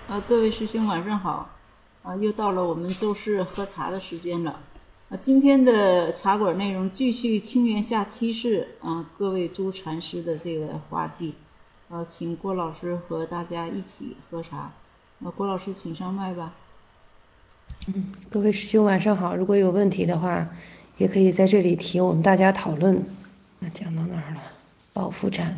各位师兄晚上好，又到了我们周四喝茶的时间了。今天的茶馆内容继续清源下七世各位诸禅师的这个画记，请郭老师和大家一起喝茶。郭老师请上麦吧。 各位师兄晚上好，如果有问题的话，也可以在这里提，我们大家讨论。那讲到哪儿了？保福禅。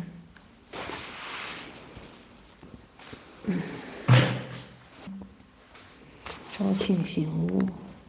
昭庆醒悟。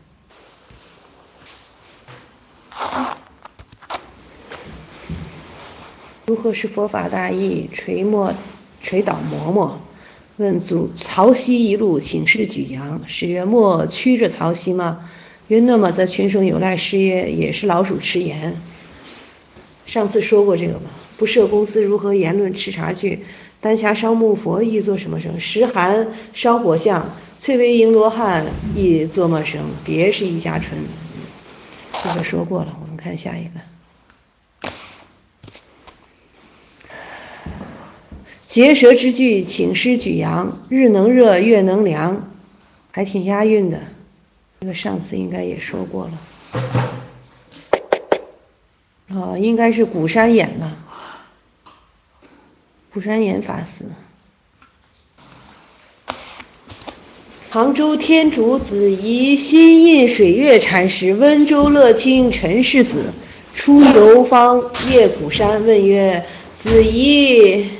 如何是佛法大义？垂倒嬷嬷。问祖曹溪一路请示举扬。是曰：莫驱着曹溪吗？曰：那么则群生有赖。是曰：也是老鼠吃盐。上次说过这个吧？不设公司如何言论吃茶去？丹霞烧木佛亦作什么声？石函烧火象，翠微璎罗汉亦作么声？别是一家春。这个说过了，我们看下一个。结舌之句，请师举扬。日能热，月能凉，还挺押韵的。这个上次应该也说过了。应该是古山演了。古山演法师。杭州天竺子怡新印水月禅师，温州乐清陈氏子，出游方夜古山。问曰：子怡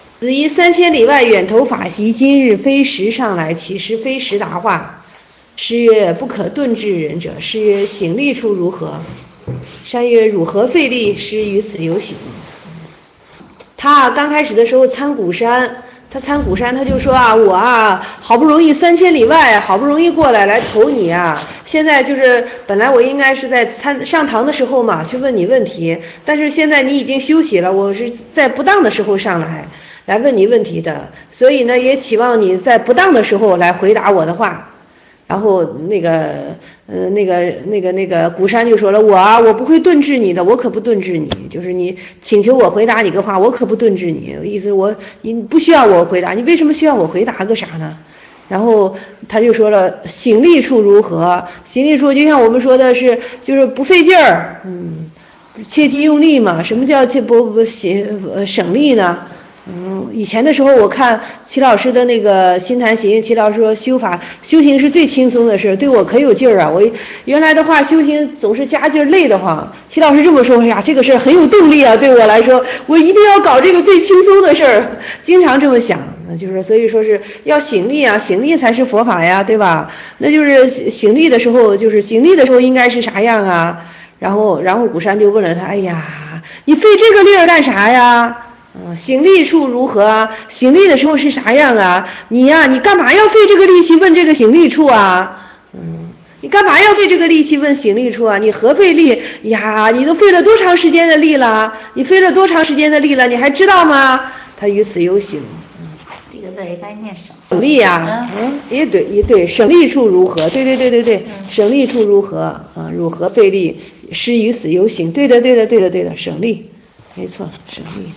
3000里外远投法席，今日非时上来，岂是非时答话？师曰：不可顿至人者。师曰：醒力处如何？山曰：汝何费力？师于此有醒。他刚开始的时候参古山，他就说我好不容易3000里外，好不容易过来投你现在就是本来我应该是在上堂的时候嘛去问你问题，但是现在你已经休息了，我是在不当的时候上来问你问题的，所以呢也期望你在不当的时候来回答我的话。然后那个古山就说了，我不会顿制你的，我可不顿制你，就是你请求我回答你个话，我可不顿制你，意思你不需要我回答，你为什么需要我回答个啥呢？然后他就说了，醒力处如何？醒力处就像我们说的是，就是不费劲儿，切忌用力嘛。什么叫省力呢？以前的时候我看齐老师的那个心谈行，齐老师说修行是最轻松的事，对我可有劲儿我原来的话修行总是加劲儿累得慌，齐老师这么说这个事很有动力对我来说，我一定要搞这个最轻松的事儿，经常这么想，就是所以说是要醒力醒力才是佛法对吧？那就是醒力的时候应该是啥样然后古山就问了他，哎呀，你费这个力儿干啥呀？醒力处如何醒力的时候是啥样你干嘛要费这个力气问这个醒力处你干嘛要费这个力气问醒力处你何费力你都费了多长时间的力了？你还知道吗？他于此有醒。 这个字应该念省力也对，省力处如何？对，省力处如何如何费力？师于此有醒。对的，省力，没错，省力。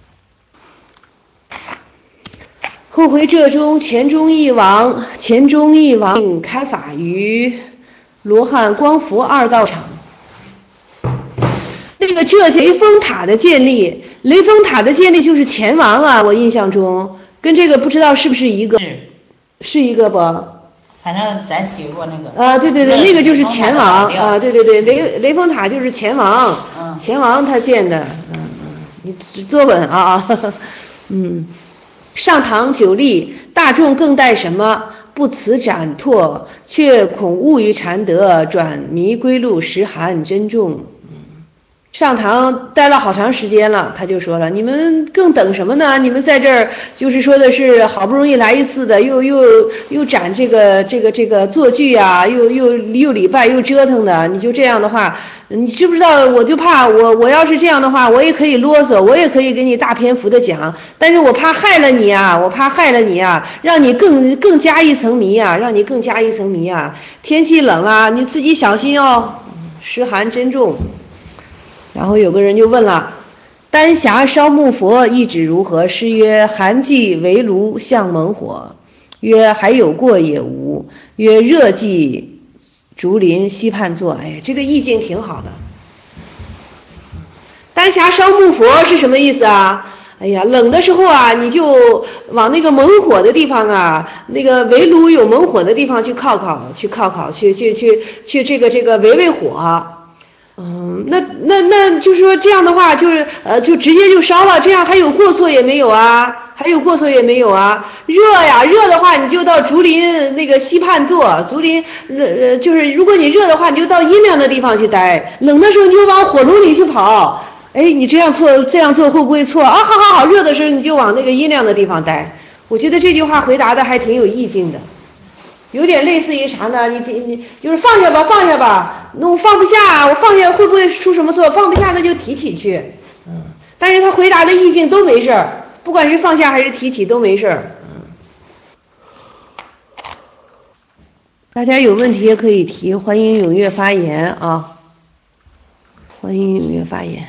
后回浙中，钱钟义王开法于罗汉、光佛二道场。那个浙雷峰塔的建立，就是钱王我印象中跟这个不知道是不是一个，是一个不？ 反正咱学过那个。 对，那个就是钱王对，雷峰塔就是钱王，钱王他建的，你坐稳上堂久立，大众更待什么？不辞展拓，却恐误于禅德，转迷归路，实含珍重。上堂待了好长时间了，他就说了，你们更等什么呢？你们在这儿就是说的是好不容易来一次的，又展这个坐具又礼拜又折腾的，你就这样的话，你知不知道？我就怕我要是这样的话，我也可以啰嗦，我也可以给你大篇幅的讲，但是我怕害了你让你更加一层迷天气冷你自己小心湿寒珍重。然后有个人就问了，丹霞烧木佛意指如何？师曰：寒气为炉向猛火， 曰还有过也无。曰热既竹林西畔坐。哎，这个意境挺好的。丹霞烧木佛是什么意思啊？哎呀，冷的时候啊，你就往那个猛火的地方啊，那个围炉有猛火的地方去靠靠，去这个围火。那就是说这样的话，就是就直接就烧了，这样还有过错也没有啊，热呀，热的话你就到竹林那个西畔坐，竹林就是如果你热的话，你就到阴凉的地方去待，冷的时候你就往火炉里去跑。哎，你这样做会不会错啊？好，热的时候你就往那个阴凉的地方待。我觉得这句话回答的还挺有意境的，有点类似于啥呢？你就是放下吧，那我放不下，我放下会不会出什么错？放不下那就提起去。但是他回答的意境都没事儿，不管是放下还是提起都没事儿。大家有问题也可以提，欢迎踊跃发言啊！欢迎踊跃发言。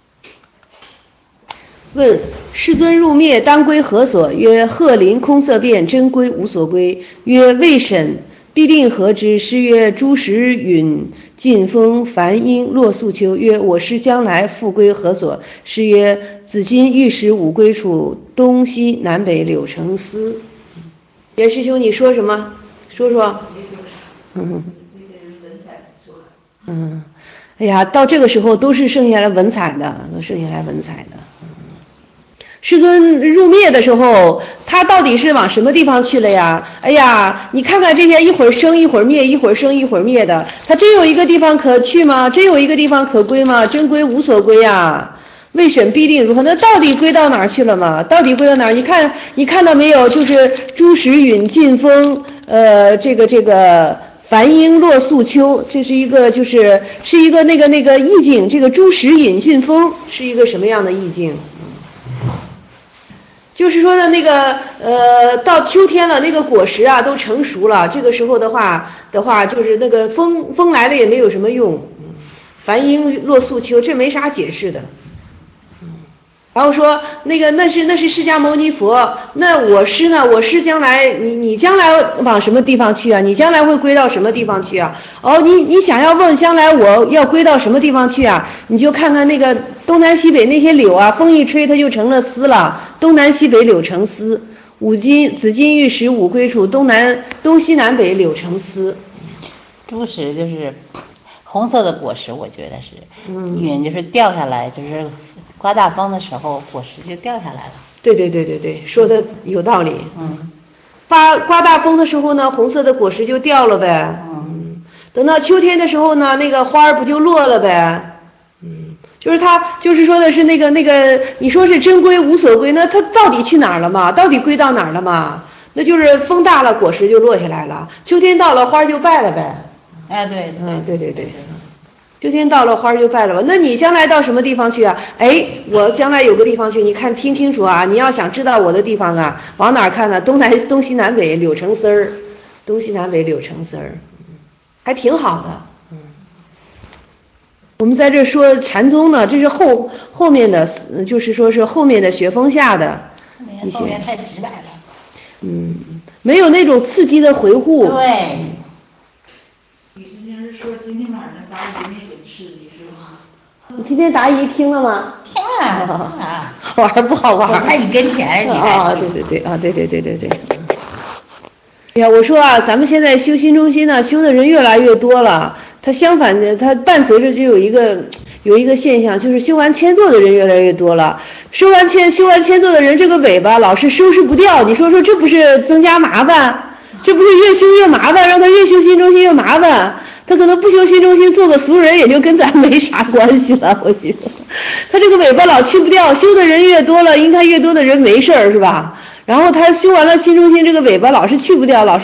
问：世尊入灭当归何所？曰：鹤林空色变，真归无所归。曰：未审必定何之？师曰：诸时允劲风梵音落素秋。曰：我师将来复归何所？师曰：子今欲识五归处，东西南北柳成丝。严师兄，你说什么？说说。哎呀，到这个时候都是剩下来文采的。世尊入灭的时候，他到底是往什么地方去了呀？哎呀，你看看这些一会儿生一会儿灭，一会儿生一会儿灭的，他真有一个地方可去吗？真有一个地方可归吗？真归无所归呀。未审必定如何？那到底归到哪儿去了吗？你看到没有？就是诸时允劲风，这个梵音落素秋，这是一个是一个那个意境。这个诸时允劲风是一个什么样的意境？就是说的那个到秋天了，那个果实啊都成熟了，这个时候的话就是那个风来了也没有什么用。梵音落素秋，这没啥解释的。然后说那是释迦牟尼佛，那我师呢？我师将来你将来往什么地方去啊？你将来会归到什么地方去啊？哦，你想要问将来我要归到什么地方去啊？你就看看那个东南西北那些柳啊，风一吹它就成了丝了，东南西北柳成丝。子今欲识五归处，东西南北柳成丝。 诸时就是红色的果实，我觉得是，允就是掉下来，就是刮大风的时候果实就掉下来了。 对，说的有道理。刮大风的时候呢，红色的果实就掉了呗。等到秋天的时候呢，那个花儿不就落了呗。就是他就是说的是那个你说是真归无所归，那他到底去哪儿了嘛？到底归到哪儿了嘛？那就是风大了，果实就落下来了，秋天到了，花就败了呗。 哎，对， 秋天到了，花就败了吧？那你将来到什么地方去啊？哎，我将来有个地方去，你看听清楚啊！你要想知道我的地方啊，往哪儿看呢？东西南北柳成丝儿，东西南北柳成丝儿，还挺好的。我们在这说禅宗呢，这是后面的，就是说是后面的雪峰下的一些。 后面太直白了。 没有那种刺激的回护。 对。 李师兄是说今天晚上答疑那种刺激是吧？ 你今天答疑听了吗？ 听了。 好玩不好玩？ 我在你跟前，你还对。哎呀，我说啊，咱们现在修心中心呢，修的人越来越多了。它相反的，它伴随着就有一个现象，就是修完千座的人越来越多了。修完千座的人，这个尾巴老是收拾不掉。你说这不是增加麻烦？这不是越修越麻烦，让他越修心中心越麻烦。他可能不修心中心，做个俗人也就跟咱没啥关系了。我觉得他这个尾巴老去不掉，修的人越多了，应该越多的人没事儿是吧？然后他修完了心中心，这个尾巴老是去不掉，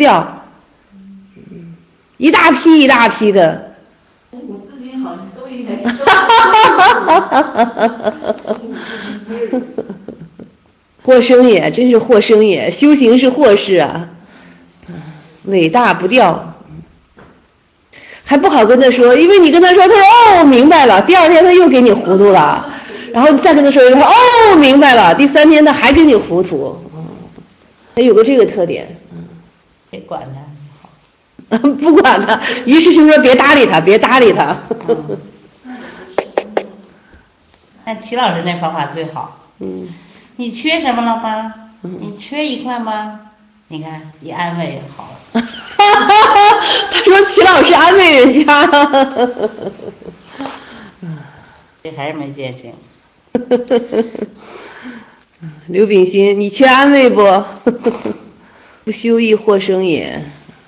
一大批的。 我自己好像都应该。 祸生也，真是祸生也，修行是祸事啊，尾大不掉。还不好跟他说，因为你跟他说，他说哦明白了，第二天他又给你糊涂了，然后再跟他说，他说哦明白了，第三天他还给你糊涂。 它有个这个特点， 别管他。 不管他，于是就说别搭理他，别搭理他。 那齐老师那方法最好。你缺什么了吗？你缺一块吗？你看一安慰好了。 他说齐老师安慰人家。 这还是没见性。 刘秉新，你缺安慰不？不修亦祸生也。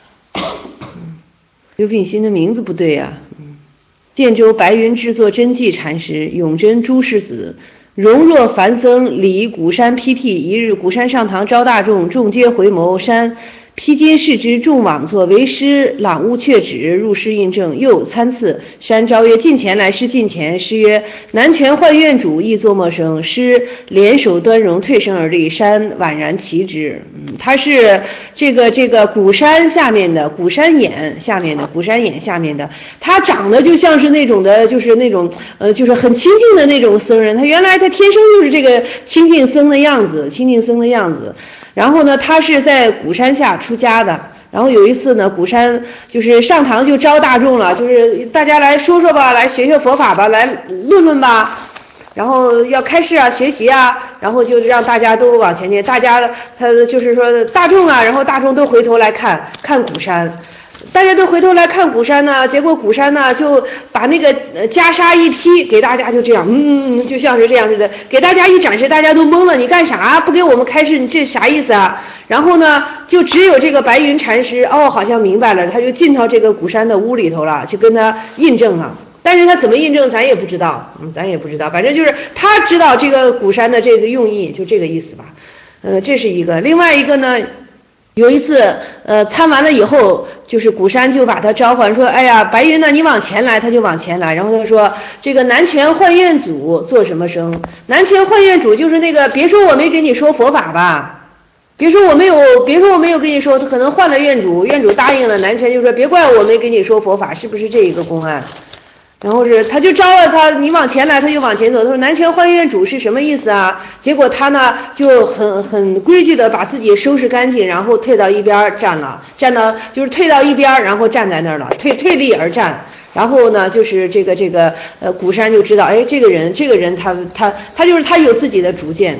刘秉新的名字不对呀。建州白云制作真迹禅师，永贞朱世子，荣若梵僧，礼鼓山披剃。一日，鼓山上堂招大众，众皆回眸。山披巾视之，众往错。为师朗悟却止，入师印证。又参次，山昭曰：近前来。师近前。师曰：南拳换院主，亦作陌生。师联手端容，退身而立。山宛然其之。他是这个鼓山下面的，鼓山眼下面的，鼓山眼下面的。他长得就像是那种的，就是那种就是很清净的那种僧人。他原来他天生就是这个清净僧的样子，清净僧的样子。然后呢，他是在鼓山下出家的。然后有一次呢，鼓山就是上堂就招大众了，就是大家来说说吧，来学学佛法吧，来论论吧。然后要开示啊，学习啊，然后就让大家都往前进。大家他就是说大众啊，然后大众都回头来看鼓山。大家都回头来看鼓山呢，结果鼓山呢就把那个袈裟一披，给大家就这样，就像是这样似的，给大家一展示，大家都懵了，你干啥？不给我们开示，你这啥意思啊？然后呢，就只有这个白云禅师，好像明白了，他就进到这个鼓山的屋里头了，去跟他印证了。但是他怎么印证咱也不知道，咱也不知道，反正就是他知道这个鼓山的这个用意，就这个意思吧。这是一个。另外一个呢，有一次参完了以后，就是鼓山就把他召唤说，哎呀，白云呢，你往前来。他就往前来，然后他说，这个南拳换院主做什么生？南拳换院主就是那个，别说我没给你说佛法吧，别说我没有跟你说，他可能换了院主，院主答应了，南拳就说别怪我没跟你说佛法，是不是这一个公案？然后他就招了他，你往前来，他就往前走。他说南拳换院主是什么意思啊？结果他呢就很规矩的把自己收拾干净，然后退到一边站到就是退到一边，然后站在那儿了，退立而站。然后呢，就是这个鼓山就知道，哎，这个人他就是他有自己的主见，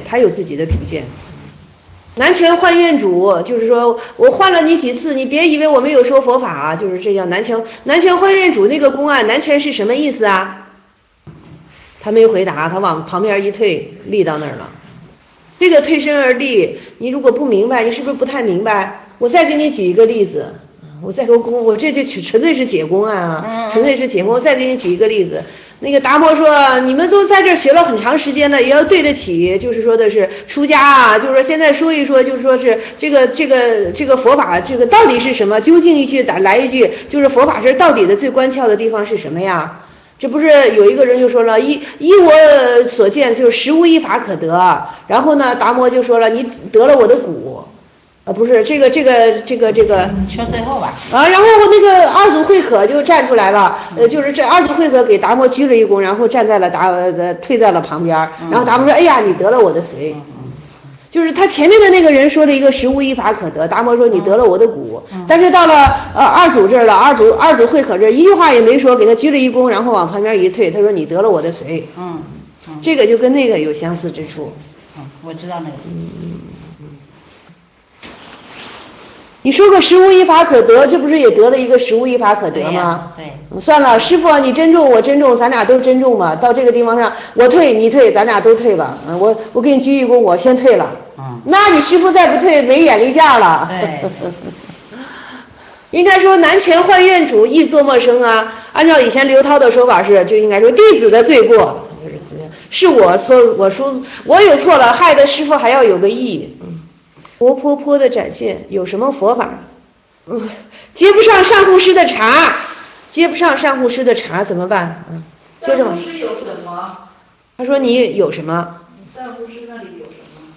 南拳换院主，就是说我换了你几次，你别以为我没有说佛法啊，就是这样。南拳换院主那个公案，南拳是什么意思啊？他没回答，他往旁边一退，立到那儿了。这个退身而立，你如果不明白，你是不是不太明白？我再给你举一个例子，我这就纯粹是解公案啊，纯粹是解公。我再给你举一个例子。那个达摩说，你们都在这学了很长时间了，也要对得起，就是说的是出家啊，就是说现在说一说，就是说是这个佛法，这个到底是什么？究竟一句来一句，就是佛法是到底的最关窍的地方是什么呀？这不是有一个人就说了，依我所见，就是实无一法可得。然后呢，达摩就说了，你得了我的骨。不是这个， 你说最后吧。 然后那个二祖慧可就站出来了，就是这二祖慧可给达摩鞠了一躬，然后站在了退在了旁边，然后达摩说，哎呀，你得了我的髓。就是他前面的那个人说了一个实无一法可得，达摩说你得了我的骨，但是到了二祖这儿了，二祖慧可这儿一句话也没说，给他鞠了一躬，然后往旁边一退，他说你得了我的髓。这个就跟那个有相似之处。 我知道那个。 你说个实无一法可得，这不是也得了一个实无一法可得吗？ 对。 算了，师傅你珍重我珍重，咱俩都珍重吧。到这个地方上，我退你退，咱俩都退吧。我给你鞠一躬，我先退了。那你师傅再不退，没眼力见了。 对。 应该说南拳换院主，亦作陌生啊。按照以前刘涛的说法是，就应该说弟子的罪过，是我有错了，害得师傅还要有个义。活泼泼的展现有什么佛法？接不上上护师的茬，怎么办？接着上护师有什么？ 他说你有什么？ 上护师那里有什么？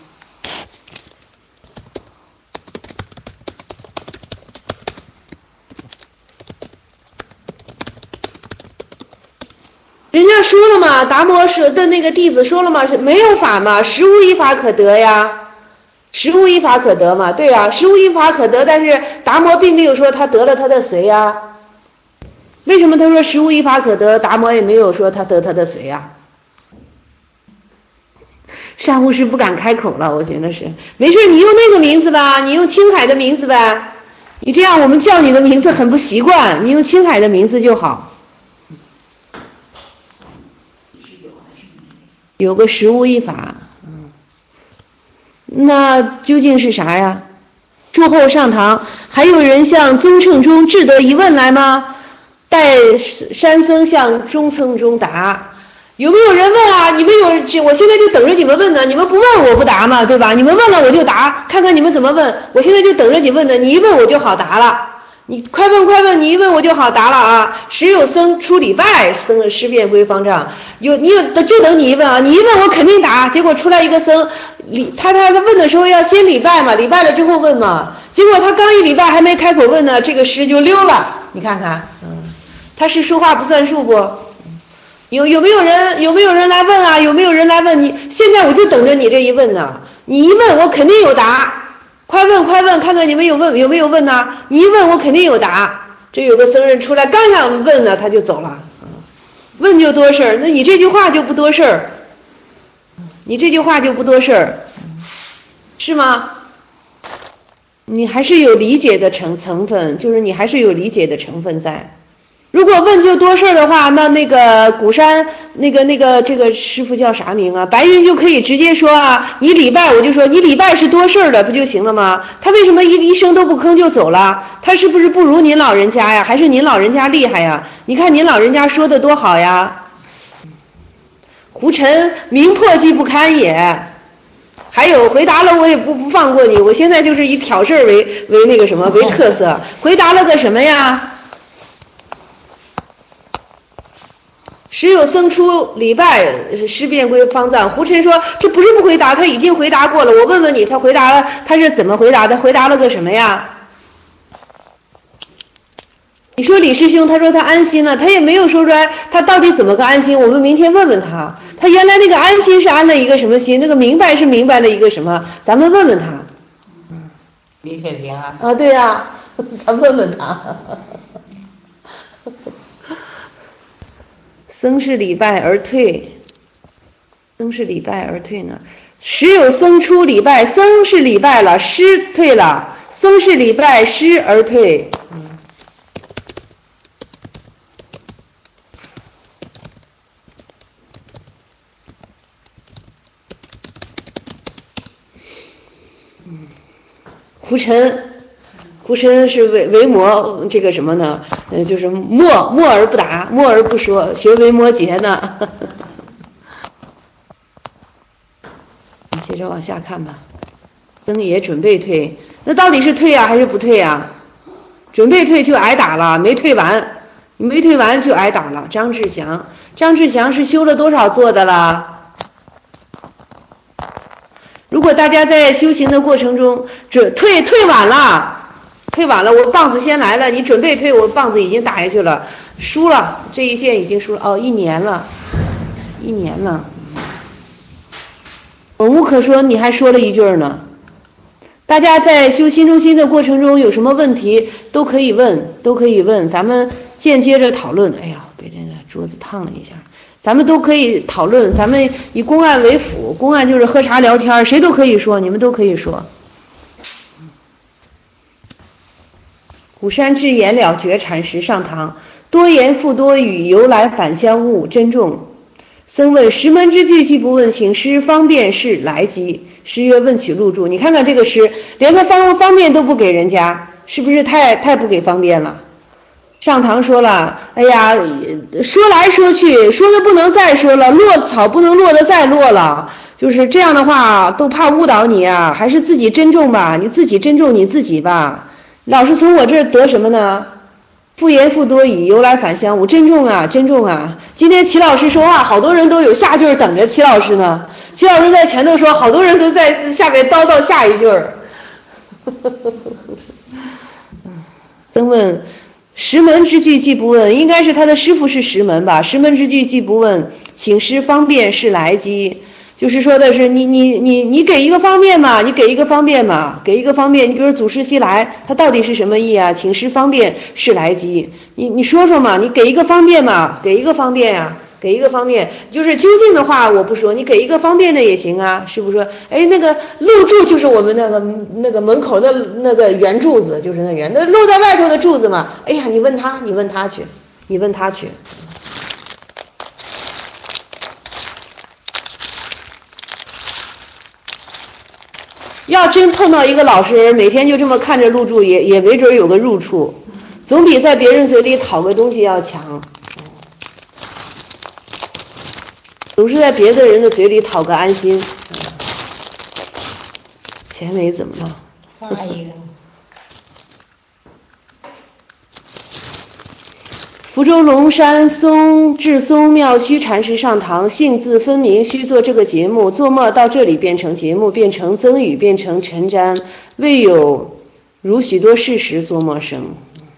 人家说了嘛，达摩说的那个弟子说了嘛，是没有法嘛，实无一法可得呀。 实无一法可得嘛，对啊，实无一法可得，但是达摩并没有说他得了他的随啊。为什么他说实无一法可得？达摩也没有说他得他的随啊。善护师不敢开口了，我觉得是。没事，你用那个名字吧，你用青海的名字呗。你这样我们叫你的名字很不习惯，你用青海的名字就好。有个实无一法，那究竟是啥呀？诸后上堂，还有人向宗称中质得疑问来吗？待山僧向中僧中答。有没有人问啊？你们有，我现在就等着你们问呢。你们不问我不答嘛，对吧？你们问了我就答，看看你们怎么问。我现在就等着你问呢，你一问我就好答了。你快问快问，你一问我就好答了啊！时有僧出礼拜，僧尸变归方丈。你就等你一问啊，你一问我肯定答。结果出来一个僧，他问的时候要先礼拜嘛，礼拜了之后问嘛。结果他刚一礼拜还没开口问呢，这个尸就溜了。你看看，他是说话不算数不？有没有人来问啊？有没有人来问你？现在我就等着你这一问呢。你一问我肯定有答。快问快问，看看你们有没有问呢？你一问我肯定有答。这有个僧人出来刚想问呢，他就走了。问就多事儿，那你这句话就不多事儿，你这句话就不多事儿，是吗？你还是有理解的成分，就是你还是有理解的成分在。如果问就多事儿的话，那个鼓山这个师傅叫啥名啊？白云就可以直接说啊，你礼拜我就说你礼拜是多事儿的，不就行了吗？他为什么一声都不吭就走了？他是不是不如您老人家呀？还是您老人家厉害呀？你看您老人家说的多好呀！胡尘名破既不堪也。还有回答了我也不放过你，我现在就是以挑事儿为那个什么为特色。回答了个什么呀？时有僧出礼拜，尸变归方丈。胡尘说这不是不回答，他已经回答过了。我问问你，他回答了，他是怎么回答的？回答了个什么呀？你说李师兄，他说他安心了，他也没有说出来他到底怎么个安心。我们明天问问他，他原来那个安心是安了一个什么心，那个明白是明白了一个什么，咱们问问他。 李雪萍啊。 啊，对呀，咱问问他。僧是礼拜而退，僧是礼拜而退呢。时有僧出礼拜，僧是礼拜了，师退了，僧是礼拜，师而退。胡尘是维摩这个什么呢？就是默而不答，默而不说，学维摩诘呢。你接着往下看吧。僧也准备退，那到底是退啊还是不退啊？准备退就挨打了，没退完，你没退完就挨打了。张志祥是修了多少座的啦？如果大家在修行的过程中退晚了，我棒子先来了，你准备退，我棒子已经打下去了，输了，这一线已经输了。哦，一年了。本无可说，你还说了一句呢。大家在修心中心的过程中有什么问题都可以问，咱们间接着讨论。哎呀，被这个桌子烫了一下。咱们都可以讨论，咱们以公案为辅，公案就是喝茶聊天，谁都可以说，你们都可以说。古山智言了觉禅师上堂，多言复多语，由来反相误，珍重。僧问十门之句既不问，请师方便是来即。师曰问取录注。你看看这个诗，连个方便都不给人家，是不是太不给方便了？上堂说了，哎呀，说来说去，说的不能再说了，落草不能落得再落了，就是这样的话都怕误导你啊，还是自己珍重吧，你自己珍重你自己吧。老是从我这儿得什么呢？复言复多语，由来反相误，珍重啊。今天齐老师说话，好多人都有下句等着齐老师呢。齐老师在前头说，好多人都在下面叨叨下一句。僧问十门之句既不问，应该是他的师父是十门吧？十门之句既不问，请师方便是来即。 就是说的是你给一个方便嘛，你给一个方便嘛，给一个方便，你比如祖师西来，它到底是什么意啊？请示方便是来机，你说说嘛，你给一个方便嘛，给一个方便呀，给一个方便，就是究竟的话我不说，你给一个方便的也行啊，是不是说？哎，那个露柱就是我们那个门口的那个圆柱子，就是那圆，那露在外头的柱子嘛。哎呀，你问他去，你问他去。要真碰到一个老实人，每天就这么看着露柱，也没准有个入处，总比在别人嘴里讨个东西要强。总是在别的人的嘴里讨个安心。钱梅怎么了？ 画一个。 福州龙山智松妙虚禅师上堂，性自分明，须做这个节目。做末到这里变成节目，变成增语，变成陈瞻，未有如许多事实作末生。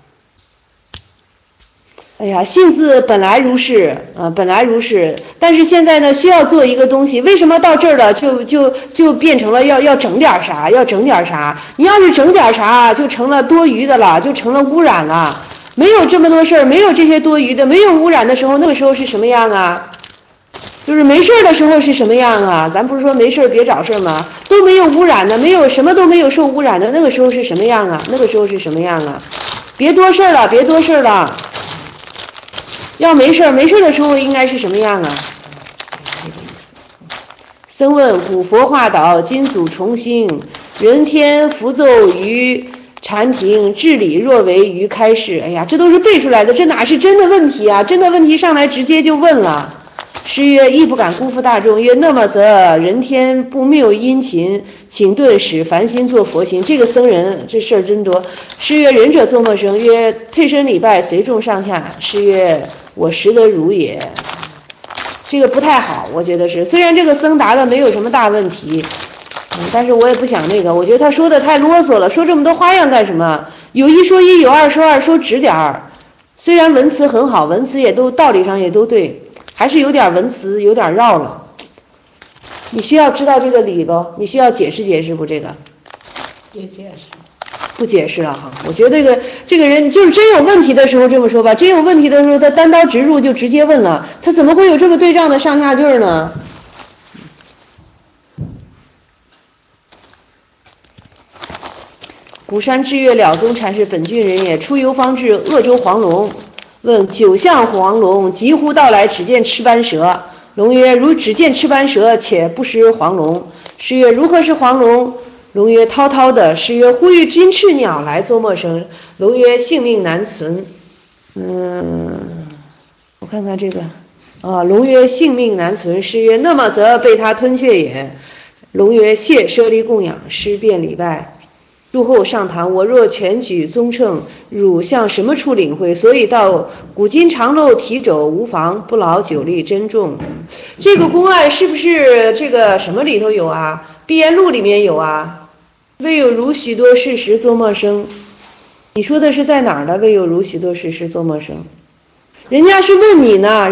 哎呀，性自本来如是，本来如是，但是现在呢，需要做一个东西，为什么到这儿了就变成了要整点啥，要整点啥？你要是整点啥，就成了多余的了，就成了污染了。没有这么多事儿，没有这些多余的，没有污染的时候，那个时候是什么样啊？就是没事的时候是什么样啊？咱不是说没事别找事吗？都没有污染的，没有什么都没有受污染的，那个时候是什么样啊？那个时候是什么样啊？别多事了，别多事了。要没事的时候应该是什么样啊？这个意思。僧问：古佛化导，今祖重兴，人天符奏于禅庭，治理若为于开示。哎呀，这都是背出来的，这哪是真的问题啊？真的问题上来直接就问了。师曰：亦不敢辜负大众。曰：那么则人天不谬殷勤，请顿使凡心作佛心。这个僧人这事儿真多。师曰：仁者作陌生。曰：退身礼拜，随众上下。师曰：我识得如也。这个不太好，我觉得是。虽然这个僧答的没有什么大问题，但是我也不想那个，我觉得他说的太啰嗦了，说这么多花样干什么？有一说一，有二说二，说直点儿。虽然文词很好，文词也都道理上也都对，还是有点文词有点绕了。你需要知道这个理不？你需要解释解释不？这个也解释。 不解释了哈，我觉得这个人就是真有问题的时候这么说吧，真有问题的时候他单刀直入就直接问了，他怎么会有这么对仗的上下句呢？古山智月了宗禅师本郡人也，出游方至鄂州黄龙，问九相黄龙，急呼到来，只见赤斑蛇。龙曰：如只见赤斑蛇，且不识黄龙。师曰：如何是黄龙？龙曰：滔滔的。师曰：呼吁金翅鸟来作陌生。龙曰：性命难存。我看看这个龙曰：性命难存。师曰：那么则被他吞却也。龙曰：谢舍利供养。师便礼拜。入后上堂，我若全举宗称，汝向什么处领会？所以到古今长漏提肘无妨，不劳久力珍重。这个公案是不是这个什么里头有啊？碧岩录里面有啊。未有如许多事实作陌生。你说的是在哪儿的？未有如许多事实作陌生。人家是问你呢，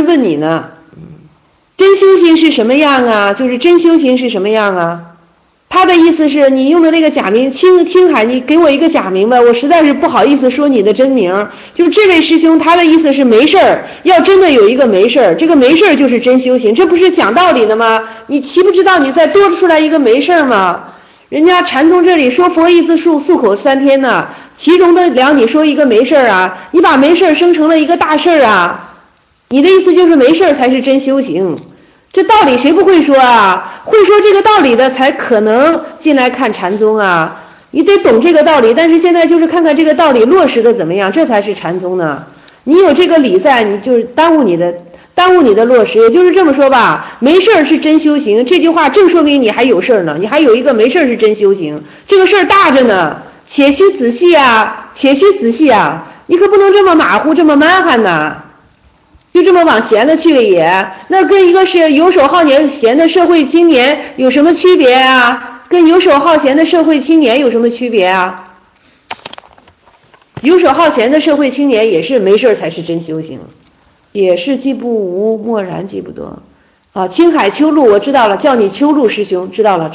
真修行是什么样啊？就是真修行是什么样啊？他的意思是你用的那个假名青海，你给我一个假名吧，我实在是不好意思说你的真名。就这位师兄，他的意思是没事儿，要真的有一个没事儿，这个没事儿就是真修行，这不是讲道理的吗？你岂不知道你再多出来一个没事儿吗？人家禅宗这里说佛一字数，漱口3天呢，其中的了你说一个没事儿啊，你把没事儿生成了一个大事儿啊，你的意思就是没事儿才是真修行。这道理谁不会说啊？会说这个道理的才可能进来看禅宗啊，你得懂这个道理，但是现在就是看看这个道理落实的怎么样，这才是禅宗呢。你有这个理在，你就是耽误你的落实。也就是这么说吧，没事儿是真修行，这句话正说明你还有事儿呢，你还有一个没事儿是真修行，这个事儿大着呢，且须仔细啊，你可不能这么马虎，这么蛮汉呐。就这么往闲的去了也，那跟一个是游手好闲的社会青年有什么区别啊？跟游手好闲的社会青年有什么区别啊？游手好闲的社会青年也是没事才是真修行，也是既不无，默然既不多。 啊，青海秋露我知道了，叫你秋露师兄，知道了。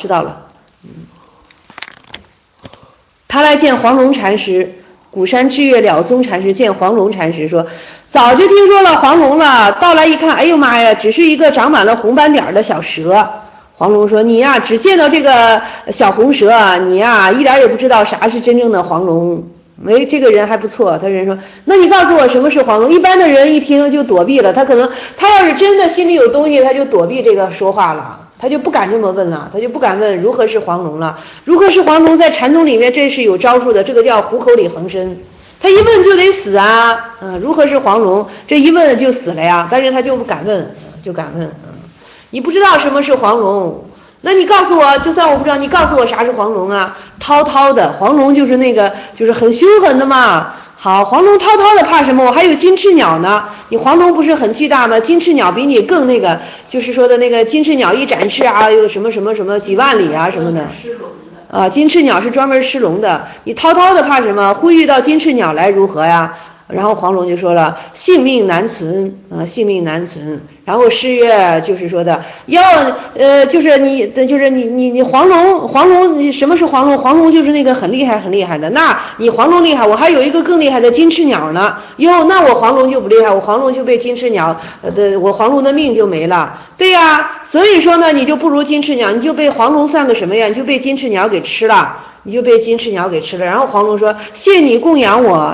他来见黄龙禅师，鼓山智月了宗禅师见黄龙禅师说，早就听说了黄龙了，到来一看，哎呦妈呀，只是一个长满了红斑点的小蛇。黄龙说，你呀只见到这个小红蛇，你呀一点也不知道啥是真正的黄龙。这个人还不错，他人说，那你告诉我什么是黄龙？一般的人一听就躲避了，他要是真的心里有东西，他就躲避这个说话了，他就不敢这么问了，他就不敢问如何是黄龙了。如何是黄龙在禅宗里面这是有招数的，这个叫虎口里横参，他一问就得死啊，如何是黄龙，这一问就死了呀，但是他就不敢问，你不知道什么是黄龙，那你告诉我，就算我不知道，你告诉我啥是黄龙啊？滔滔的黄龙就是那个就是很凶狠的嘛。好，黄龙滔滔的怕什么？我还有金翅鸟呢。你黄龙不是很巨大吗？金翅鸟比你更那个，就是说的那个金翅鸟一展翅啊，有什么几万里啊什么的。金翅鸟是专门吃龙的。你滔滔的怕什么？会遇到金翅鸟来如何呀？然后黄龙就说了，性命难存，性命难存。然后诗曰就是说的，就是你黄龙，你什么是黄龙？黄龙就是那个很厉害的。那你黄龙厉害，我还有一个更厉害的金翅鸟呢。那我黄龙就不厉害，我黄龙就被金翅鸟我黄龙的命就没了。对呀，所以说呢，你就不如金翅鸟，你就被黄龙算个什么呀？你就被金翅鸟给吃了。然后黄龙说，谢你供养我。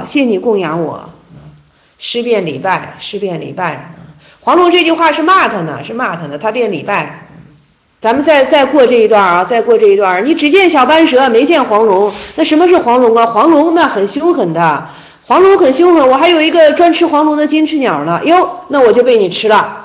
诗变礼拜。黄龙这句话是骂他呢，他变礼拜。咱们再过这一段你只见小斑蛇没见黄龙，那什么是黄龙啊？黄龙那很凶狠的，我还有一个专吃黄龙的金翅鸟呢。那我就被你吃了。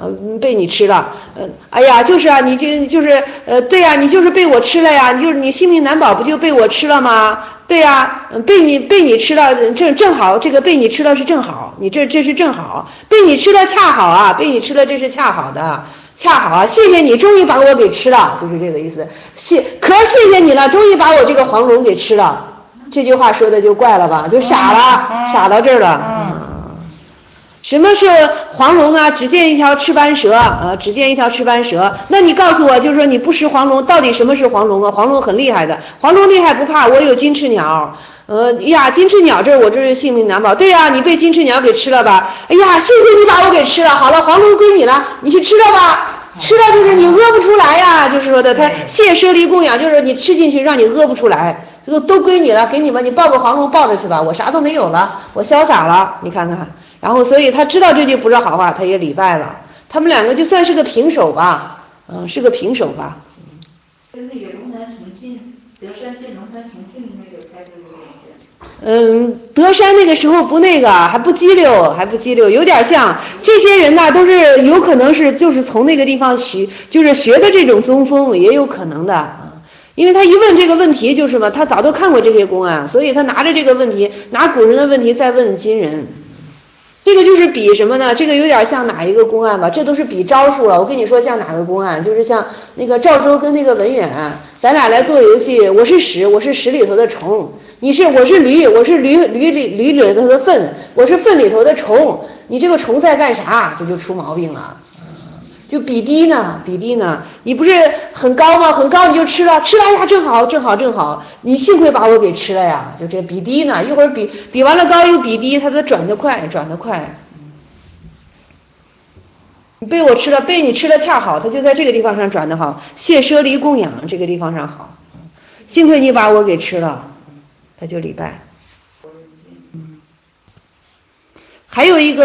哎呀，就是啊，你就是对呀，你就是被我吃了呀，你性命难保，不就被我吃了吗？对呀，被你吃了，正好，这个被你吃了是正好，你这是正好，被你吃了恰好啊，这是恰好的，谢谢你，终于把我给吃了，就是这个意思。谢谢你了，终于把我这个黄龙给吃了。这句话说的就怪了吧，就傻了，傻到这儿了。什么是黄龙啊？只见一条赤斑蛇。那你告诉我，就是说你不识黄龙，到底什么是黄龙啊？黄龙很厉害的，黄龙厉害不怕，我有金翅鸟。金翅鸟我这是性命难保。对呀，你被金翅鸟给吃了吧？哎呀，谢谢你把我给吃了。好了，黄龙归你了，你去吃了吧。吃了就是你饿不出来呀，就是说的他谢舍利供养，就是你吃进去让你饿不出来，都归你了，给你吧，你抱个黄龙抱着去吧，我啥都没有了，我潇洒了，你看看。然后所以他知道这句不是好话，他也礼拜了，他们两个就算是个平手吧，是个平手吧。 跟那个龙潭诚信，德山见龙潭诚信那个开始有点像。 德山那个时候不那个，还不激溜，有点像这些人呢，都是有可能是就是从那个地方学的这种宗风，也有可能的。因为他一问这个问题就是嘛，他早都看过这些公案，所以他拿着这个问题，拿古人的问题再问今人。这个就是比什么呢？这个有点像哪一个公案吧？这都是比招数了。我跟你说像哪个公案，就是像那个赵州跟那个文远，咱俩来做游戏，我是屎里头的虫，我是驴里头的粪，我是粪里头的虫，你这个虫在干啥？这就出毛病了。就比低呢，你不是很高吗？很高你就吃了呀，正好，你幸亏把我给吃了呀，就这比低呢，一会儿比完了高又比低，它转得快。你被我吃了，被你吃了恰好，它就在这个地方上转得好，谢舍离供养这个地方上好，幸亏你把我给吃了，它就礼拜。还有一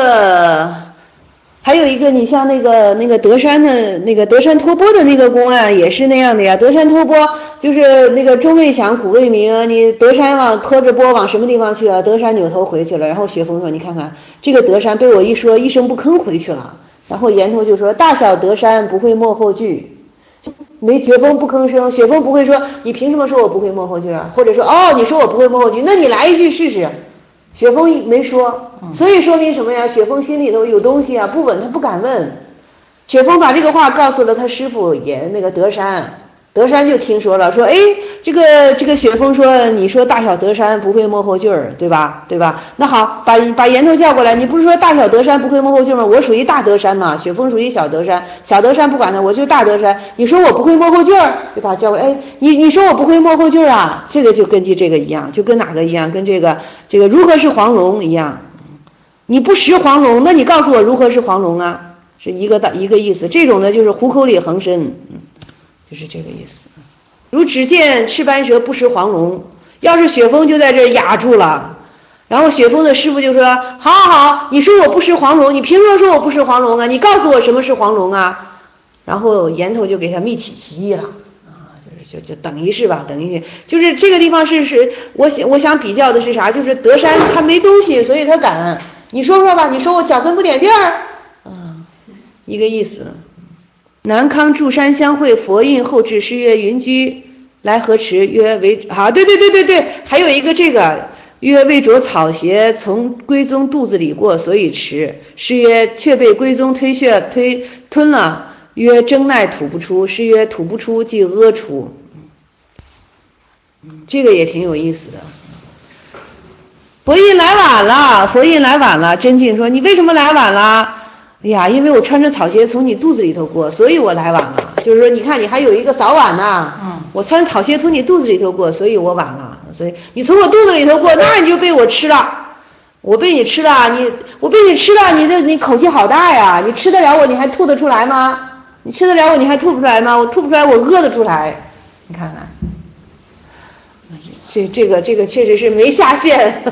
个，你像那个德山的那个德山托钵的那个公案也是那样的呀。德山托钵就是那个钟未响，古未明，你德山拖着钵往什么地方去啊？德山扭头回去了。然后雪峰说：“你看看这个德山被我一说一声不吭回去了。”然后岩头就说：“大小德山不会幕后句。”雪峰不吭声，雪峰不会说：“你凭什么说我不会幕后句啊？”或者说：“你说我不会幕后句，那你来一句试试。”雪峰没说，所以说明什么呀？雪峰心里头有东西啊，不稳，他不敢问。雪峰把这个话告诉了他师父也那个德山， 德山就听说了，说哎，这个雪峰说，你说大小德山不会摸后劲儿，对吧？那好，把岩头叫过来，你不是说大小德山不会摸后劲儿吗？我属于大德山嘛，雪峰属于小德山，小德山不管他，我就大德山。你说我不会摸后劲儿，就把他叫过来。哎，你说我不会摸后劲儿啊？这个就根据这个一样，就跟哪个一样？跟这个如何是黄龙一样。你不识黄龙，那你告诉我如何是黄龙啊？是一个意思。这种呢就是虎口里横参，就是这个意思。如只见赤斑蛇不识黄龙，要是雪峰就在这压住了，然后雪峰的师傅就说：好，你说我不识黄龙，你凭什么说我不识黄龙啊？你告诉我什么是黄龙啊？然后岩头就给他密起歧义了啊，就等于是吧，等于就是这个地方是我想比较的是啥？就是德山他没东西，所以他敢。你说说吧，你说我脚跟不点地儿，一个意思。南康祝山相会，佛印后至，诗曰：云居来何池？曰为好，对，还有一个这个曰为着草鞋从龟宗肚子里过，所以迟。诗曰却被龟宗推血吞了，曰争奈吐不出。诗曰吐不出即屙出。这个也挺有意思的。佛印来晚了，真静说你为什么来晚了？哎呀，因为我穿着草鞋从你肚子里头过，所以我来晚了。就是说你看你还有一个早晚呢，我穿草鞋从你肚子里头过，所以我晚了。所以你从我肚子里头过，那你就被我吃了。我被你吃了，你口气好大呀！你吃得了我，你还吐得出来吗？你吃得了我，你还吐不出来吗？我吐不出来，我屙得出来。你看看。这个确实是没下限。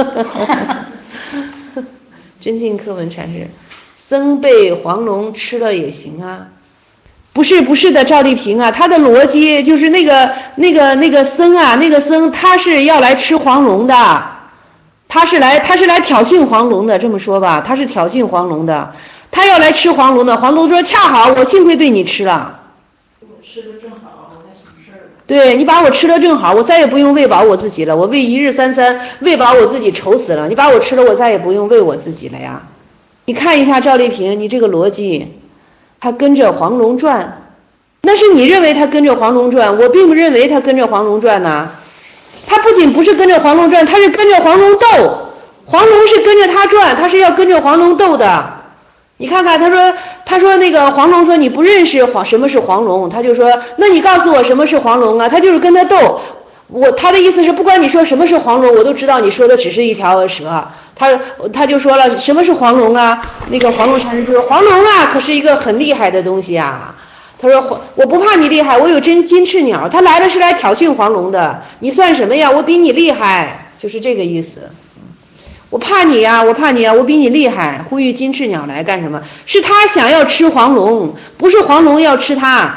真静课文阐释，僧被黄龙吃了也行啊。不是的，赵丽萍啊，他的逻辑就是那个僧啊，那个僧他是要来吃黄龙的，他是来挑衅黄龙的，这么说吧，他是挑衅黄龙的，他要来吃黄龙的。黄龙说恰好我幸亏被你吃了， 我吃的正好。 对，你把我吃了正好，我再也不用喂饱我自己了，我喂一日三餐，喂饱我自己愁死了，你把我吃了，我再也不用喂我自己了呀。你看一下赵丽萍，你这个逻辑，他跟着黄龙转，那是你认为他跟着黄龙转，我并不认为他跟着黄龙转呐。他不仅不是跟着黄龙转，他是跟着黄龙斗，黄龙是跟着他转，他是要跟着黄龙斗的。你看看，他说那个黄龙说你不认识什么是黄龙，他就说那你告诉我什么是黄龙啊？他就是跟他斗，他的意思是不管你说什么是黄龙，我都知道你说的只是一条蛇。他就说了什么是黄龙啊？那个黄龙禅师说黄龙啊可是一个很厉害的东西啊。他说我不怕你厉害，我有金翅鸟，他来了是来挑衅黄龙的，你算什么呀？我比你厉害，就是这个意思。我怕你呀，我比你厉害，呼吁金翅鸟来干什么？是他想要吃黄龙，不是黄龙要吃他。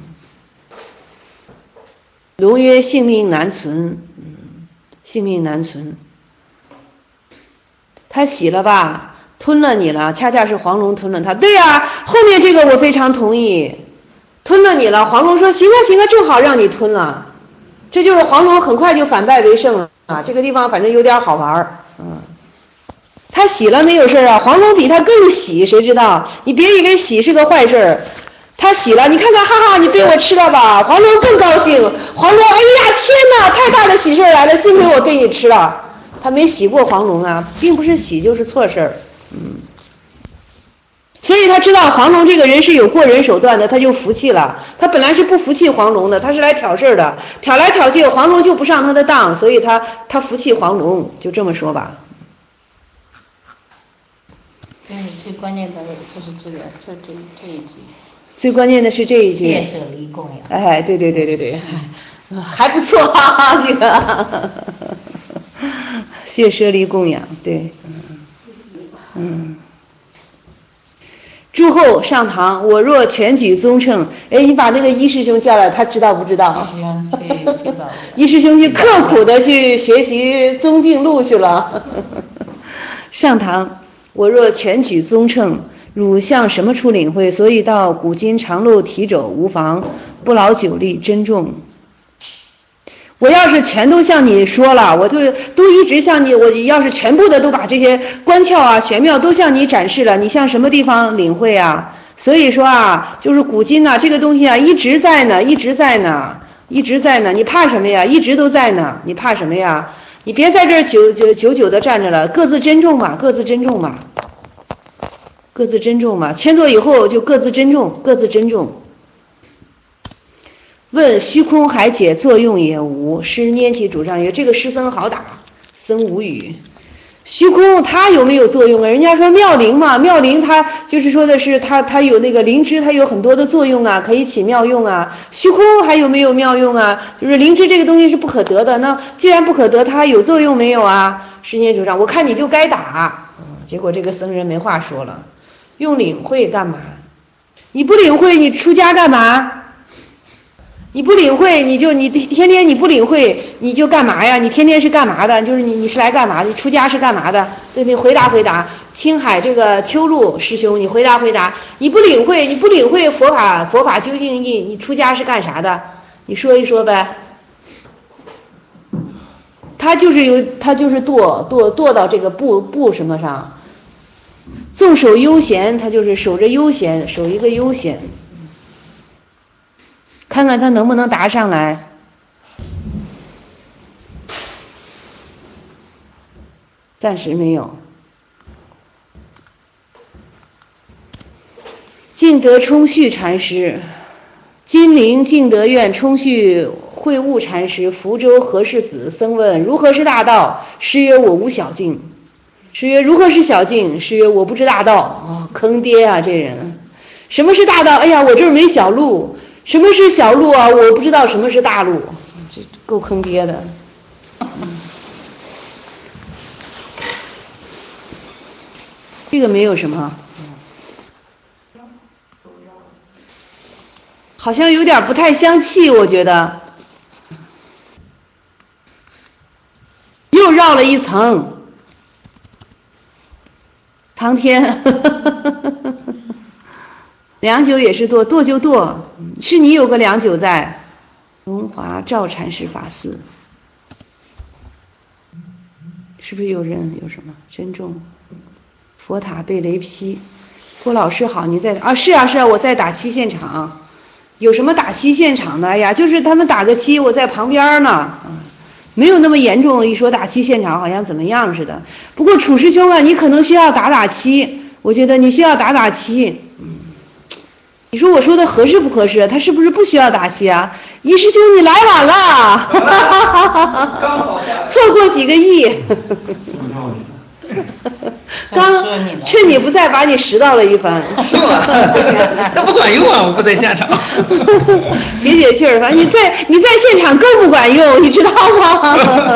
龙曰性命难存，性命难存。他洗了吧，吞了你了，恰恰是黄龙吞了他。对呀，后面这个我非常同意，吞了你了。黄龙说行啊，正好让你吞了。这就是黄龙很快就反败为胜了啊！这个地方反正有点好玩，他喜了没有事啊，黄龙比他更喜，谁知道？你别以为喜是个坏事，他喜了，你看看，哈哈，你被我吃了吧？黄龙更高兴，黄龙，哎呀，天哪，太大的喜事来了，幸亏我被你吃了。他没喜过黄龙啊，并不是喜就是错事儿，所以他知道黄龙这个人是有过人手段的，他就服气了。他本来是不服气黄龙的，他是来挑事的，挑来挑去，黄龙就不上他的当，所以他服气黄龙，就这么说吧。 但是最关键的就是这一句。 最关键的是这一句。 谢舍离供养。 哎，对，还不错啊，这个。谢舍离供养，对。诸后上堂，我若全举宗称，哎，你把那个一师兄叫来，他知道不知道？一师兄去刻苦的去学习宗敬录去了。上堂，我若全举宗称，汝向什么处领会？所以到古今常露体肘无妨，不劳久力珍重。我要是全都向你说了，我就都一直向你，我要是全部的都把这些关窍啊玄妙都向你展示了，你向什么地方领会啊？ 所以说啊，就是古今呐，这个东西啊一直在呢，一直在呢，一直在呢，你怕什么呀？一直都在呢，你怕什么呀？你别在这儿久的站着了，各自珍重嘛，各自珍重嘛，各自珍重嘛，迁坐以后就各自珍重，各自珍重。问虚空还解，作用也无。师拈其主张曰：这个师僧好打，僧无语。虚空它有没有作用啊？人家说妙灵嘛，妙灵它就是说的是它有那个灵芝，它有很多的作用啊，可以起妙用啊。虚空还有没有妙用啊？就是灵芝这个东西是不可得的，那既然不可得，它还有作用没有啊？师拈主张，我看你就该打。结果这个僧人没话说了，用领会干嘛？你不领会，你出家干嘛？你不领会，你天天你不领会，你就干嘛呀？你天天是干嘛的？就是你是来干嘛的？你出家是干嘛的？对，你回答。青海这个秋露师兄，你回答。你不领会佛法究竟义，你出家是干啥的？你说一说呗。他就是堕到这个不什么上，纵守悠闲，他就是守着悠闲，守一个悠闲。看看他能不能答上来。暂时没有。净德冲旭禅师，金陵净德院冲旭会悟禅师，福州何氏子。僧问如何是大道？师曰我无小径。师曰如何是小径？师曰我不知大道。坑爹啊这人。什么是大道？哎呀我这儿没小路。什么是小路啊？我不知道什么是大路，这够坑爹的。这个没有什么，好像有点不太相契，我觉得。又绕了一层。唐天。良久也是堕就堕，是你有个良久在。龙华赵禅师法寺，是不是有人有什么珍重？佛塔被雷劈。郭老师好，你在啊？是啊，我在打七现场。有什么打七现场的？哎呀，就是他们打个七，我在旁边呢。没有那么严重，一说打七现场好像怎么样似的。不过楚师兄啊，你可能需要打七，我觉得你需要打七。你说我说的合适不合适？他是不是不需要打七啊？一师兄你来晚了，错过几个亿。刚趁你不在，把你拾到了一番。 是吧？那不管用啊！我不在现场。 解气儿，反正你在现场更不管用，你知道吗？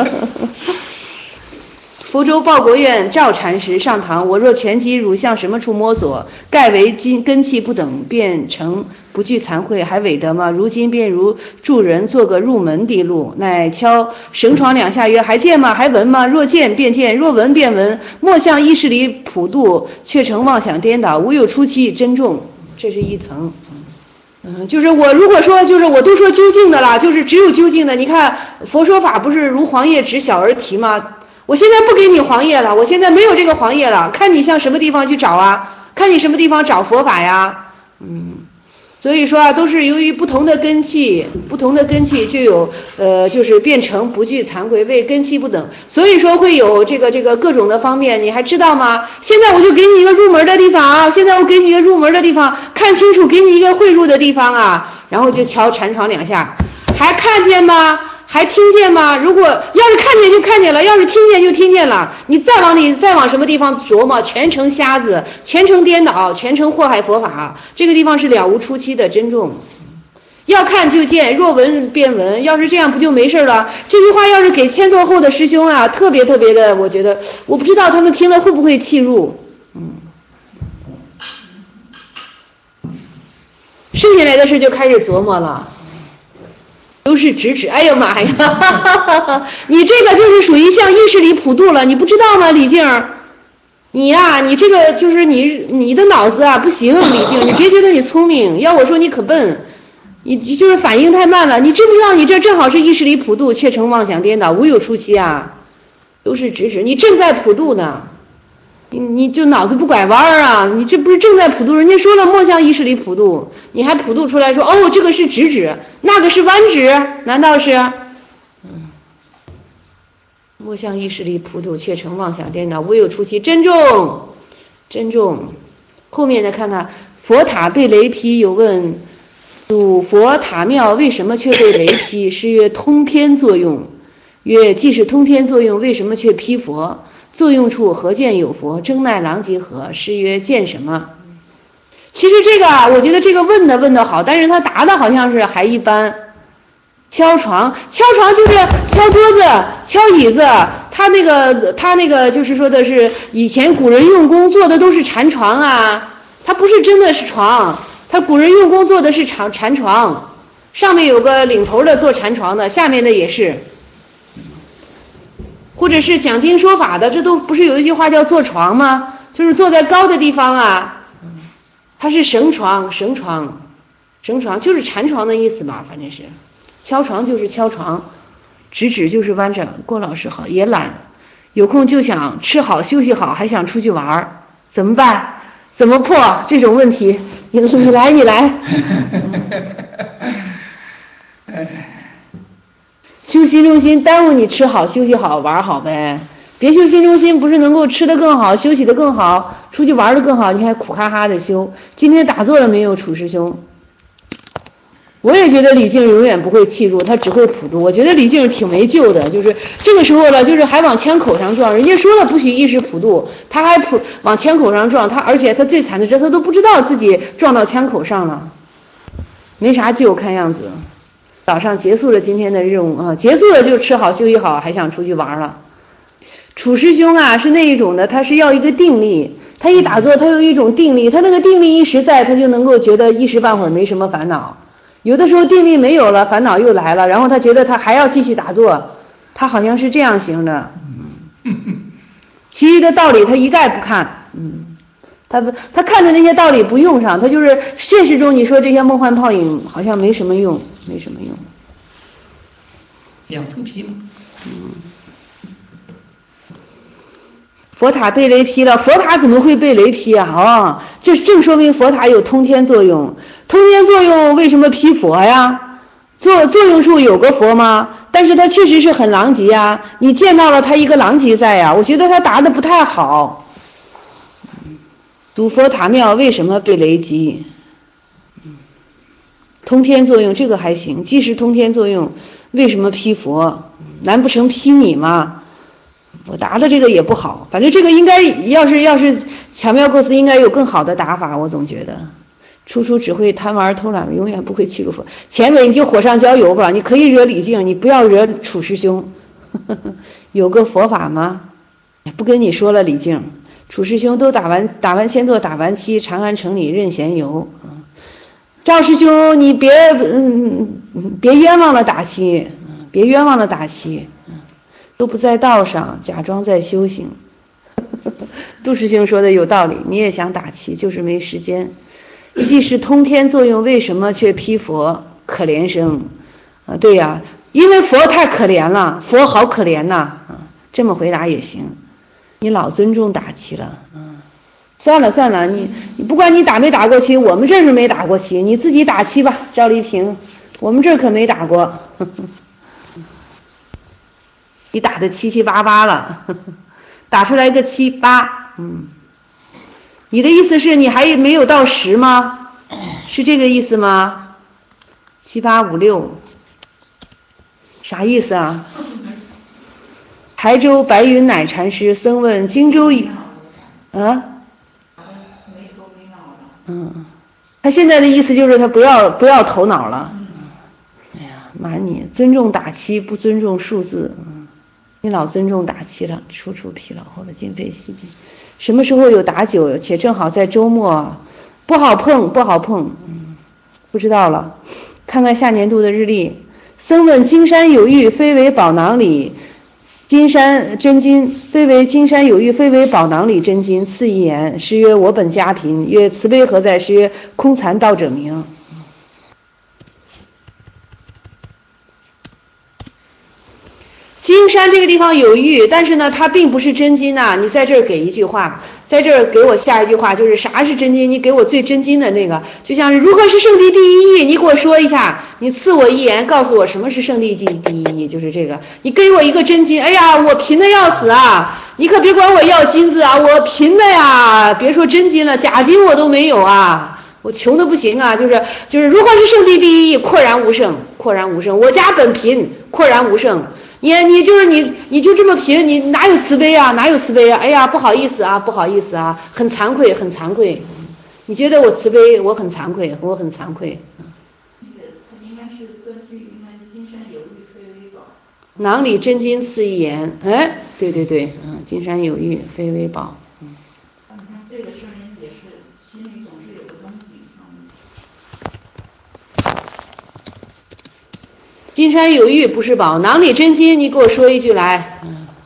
福州报国院赵禅师上堂，我若拳击汝向什么处摸索？盖为根气不等，便成不惧惭愧，还委得吗？如今便如助人做个入门的路，乃敲绳床两下曰：还见吗？还闻吗？若见便见，若闻便闻。莫向意识里普度，却成妄想颠倒。无有出期珍重，这是一层。就是我如果说就是我都说究竟的了，就是只有究竟的。你看佛说法不是如黄叶直小而提吗？我现在不给你黄叶了，我现在没有这个黄叶了，看你向什么地方去找啊？看你什么地方找佛法呀？所以说啊，都是由于不同的根器就有就是变成不惧惭愧，为根器不等，所以说会有这个各种的方面，你还知道吗？现在我就给你一个入门的地方啊，看清楚，给你一个汇入的地方啊，然后就敲禅床两下，还看见吗？还听见吗？如果要是看见就看见了，要是听见就听见了，你再往什么地方琢磨，全成瞎子，全成颠倒，全成祸害佛法。这个地方是了无出期的珍重。要看就见，若闻便闻，要是这样不就没事了？这句话要是给迁坐后的师兄啊，特别的，我觉得我不知道他们听了会不会弃入。剩下来的事就开始琢磨了。都是直，哎呀妈呀！你这个就是属于向意识里普度了，你不知道吗，李静？你呀，你这个就是你的脑子啊不行，李静，你别觉得你聪明，要我说你可笨，你就是反应太慢了。你知不知道你这正好是意识里普度，却成妄想颠倒，无有出期啊，都是直，你正在普度呢。 你就脑子不拐弯啊，你这不是正在普度，人家说了莫向意识里普度，你还普度出来说哦这个是直指，那个是弯指，难道是莫向意识里普度，却成妄想颠倒，无有出期。珍重珍重。后面的看看佛塔被雷劈，有问祖佛塔庙为什么却被雷劈？是曰通天作用。曰既是通天作用，为什么却劈佛？作用处何见有佛？征奈狼藉何？是曰见什么？其实这个我觉得这个问的好，但是他答的好像是还一般。敲床就是敲桌子敲椅子，他那个就是说的是以前古人用功做的都是禅床啊，他不是真的是床，他古人用功做的是禅床，上面有个领头的做禅床的，下面的也是，或者是讲经说法的，这都不是有一句话叫坐床吗？就是坐在高的地方啊，它是绳床就是禅床的意思吧，反正是敲床就是敲床，直指就是弯着。郭老师好，也懒，有空就想吃好休息好，还想出去玩，怎么办？怎么破这种问题？你来修心中心耽误你吃好休息好玩好呗，别修心中心，不是能够吃得更好休息得更好出去玩得更好，你还苦哈哈的修。今天打坐了没有，楚师兄？我也觉得李靖永远不会气住，他只会普度。我觉得李靖挺没救的，就是这个时候了，就是还往枪口上撞，人家说了不许意识普度，他还往枪口上撞，而且他最惨的是他都不知道自己撞到枪口上了，没啥救看样子。早上结束了今天的任务啊，结束了就吃好休息好，还想出去玩了。楚师兄啊是那一种的，他是要一个定力，他一打坐他有一种定力，他那个定力一时在，他就能够觉得一时半会儿没什么烦恼。有的时候定力没有了，烦恼又来了，然后他觉得他还要继续打坐，他好像是这样型的。其余的道理他一概不看，他看的那些道理不用上，他就是现实中你说这些梦幻泡影好像没什么用。 两头皮嘛。 佛塔被雷劈了，佛塔怎么会被雷劈啊？这正说明佛塔有通天作用。通天作用为什么劈佛呀？作用处有个佛吗？但是他确实是很狼藉啊，你见到了他一个狼藉在呀，我觉得他答得不太好。祖佛塔庙为什么被雷击？通天作用这个还行，既是通天作用，为什么劈佛？难不成劈你吗？我答的这个也不好，反正这个应该要是巧妙构思应该有更好的答法，我总觉得。处只会贪玩偷懒，永远不会欺负佛。前尾你就火上浇油吧，你可以惹李靖，你不要惹楚师兄。有个佛法吗？不跟你说了，李靖，楚师兄都打完千座，打完七，长安城里任闲游。赵师兄，你别冤枉了打七，都不在道上，假装在修行。杜师兄说的有道理，你也想打七，就是没时间。既是通天作用，为什么却劈佛？可怜生啊！对呀，因为佛太可怜了，佛好可怜呐！这么回答也行。你老尊重打七了，算了，你不管你打没打过七，我们这是没打过七，你自己打七吧，赵丽萍，我们这可没打过。你打的七七八八了，打出来个七八，你的意思是你还没有到10吗？是这个意思吗？7、8、5、6，啥意思啊？台州白云乃禅师僧问荆州他现在的意思就是他不要头脑了。哎呀，瞒你，尊重打七，不尊重数字。你老尊重打七了，处疲劳后了，今非昔比。什么时候有打9，且正好在周末，不好碰，不知道了。看看下年度的日历。僧问金山有玉，非为宝囊里金山真金，非为金山有玉，非为宝囊里真金。次一言，诗曰我本家贫，曰慈悲何在？诗曰空残道者明。金山这个地方有玉，但是呢它并不是真金呐，你在这儿给一句话， 在这儿给我下一句话，就是啥是真经？你给我最真经的那个，就像是如何是圣地第一义，你给我说一下，你赐我一言，告诉我什么是圣地第一义，就是这个。你给我一个真经，哎呀，我贫的要死啊！你可别管我要金子啊，我贫的呀，别说真金了，假金我都没有啊，我穷的不行啊，就是如何是圣地第一义，阔然无圣，阔然无圣。我家本贫，阔然无圣。你就这么贫，你哪有慈悲啊？哪有慈悲啊？哎呀，不好意思啊，不好意思啊，很惭愧，很惭愧。你觉得我慈悲，我很惭愧，我很惭愧。 他应该是根据金山有玉非为宝。 囊里真金赐一言，哎，对，金山有玉非为宝。 你看这个圣人也是心里总是有个东西。 金山有玉不是宝，囊里真金，你给我说一句来。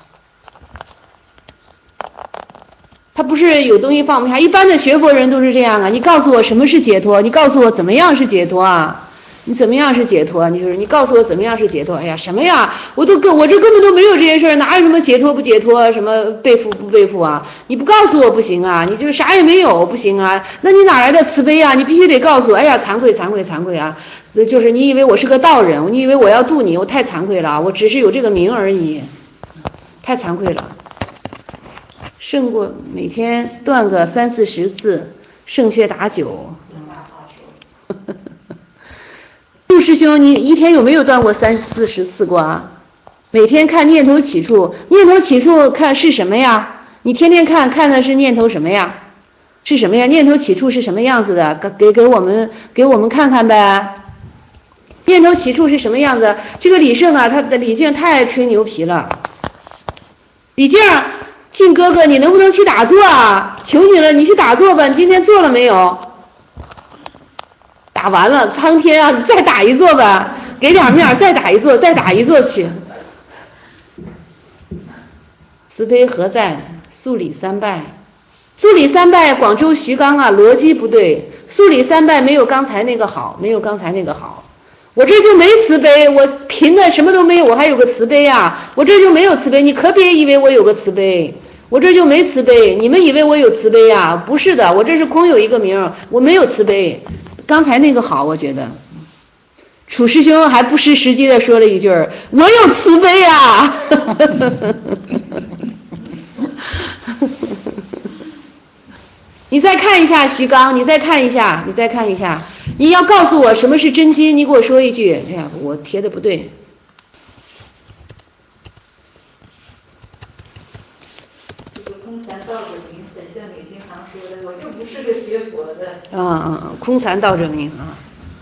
他不是有东西放不下，一般的学佛人都是这样啊。你告诉我什么是解脱？你告诉我怎么样是解脱啊？你怎么样是解脱？你告诉我怎么样是解脱？哎呀，什么呀？我这根本都没有这些事儿，哪有什么解脱不解脱，什么背负不背负啊？你不告诉我不行啊，你就是啥也没有不行啊，那你哪来的慈悲啊？你必须得告诉我，哎呀，惭愧啊！就是你以为我是个道人，你以为我要度你，我太惭愧了，我只是有这个名而已，太惭愧了。胜过每天断个30-40次，胜却打9。陆师兄，你一天有没有断过30-40次过啊？每天看念头起处，念头起处看是什么呀？你天天看的是念头什么呀？是什么呀？念头起处是什么样子的？给我们看看呗。念头起处是什么样子？这个李胜啊，他的李靖太吹牛皮了。李靖哥哥，你能不能去打坐啊？求你了，你去打坐吧。你今天做了没有？打完了，苍天啊，你再打一座吧，给点面，再打一座去。慈悲何在？肃礼3拜。肃礼3拜，广州徐刚啊，逻辑不对。肃礼3拜没有刚才那个好，我这就没慈悲，我贫的什么都没有，我还有个慈悲啊，我这就没有慈悲，你可别以为我有个慈悲，我这就没慈悲，你们以为我有慈悲啊？不是的，我这是空有一个名，我没有慈悲。刚才那个好，我觉得。楚师兄还不失时机的说了一句，我有慈悲啊。你再看一下徐刚，你再看一下，你要告诉我什么是真经，你给我说一句。哎呀，我贴的不对。 这个空残道者明，很像你经常说的，我就不是个学佛的。 空残道者明啊。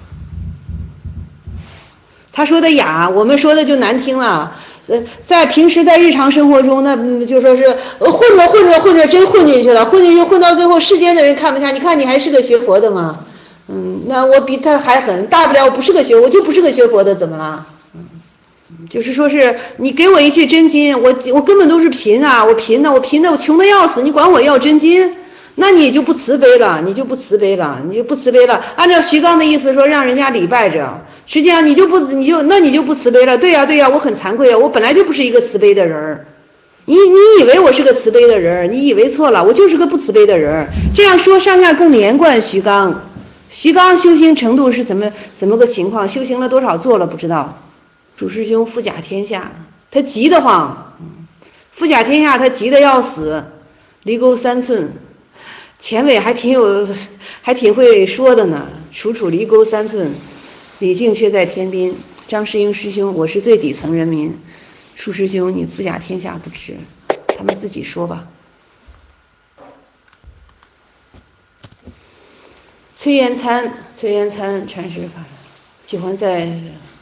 他说的雅，我们说的就难听了。在平时在日常生活中，那就说是混着真混进去了，混到最后，世间的人看不下。你看你还是个学佛的吗？那我比他还狠，大不了我不是个学佛的，怎么了？就是说是你给我一句真经，我根本都是贫啊，我穷的要死，你管我要真经？那你就不慈悲了，按照徐刚的意思说，让人家礼拜着，实际上你就不慈悲了。对呀，我很惭愧啊，我本来就不是一个慈悲的人。你以为我是个慈悲的人，你以为错了，我就是个不慈悲的人。这样说上下更连贯。徐刚修行程度是怎么个情况？修行了多少座了不知道。主师兄富甲天下，他急得慌，富甲天下他急得要死，离沟3寸。前尾还挺会说的呢，楚离沟3寸，李靖却在天边。张世英师兄，我是最底层人民，楚师兄你富甲天下不知，他们自己说吧。崔延参禅师喜欢在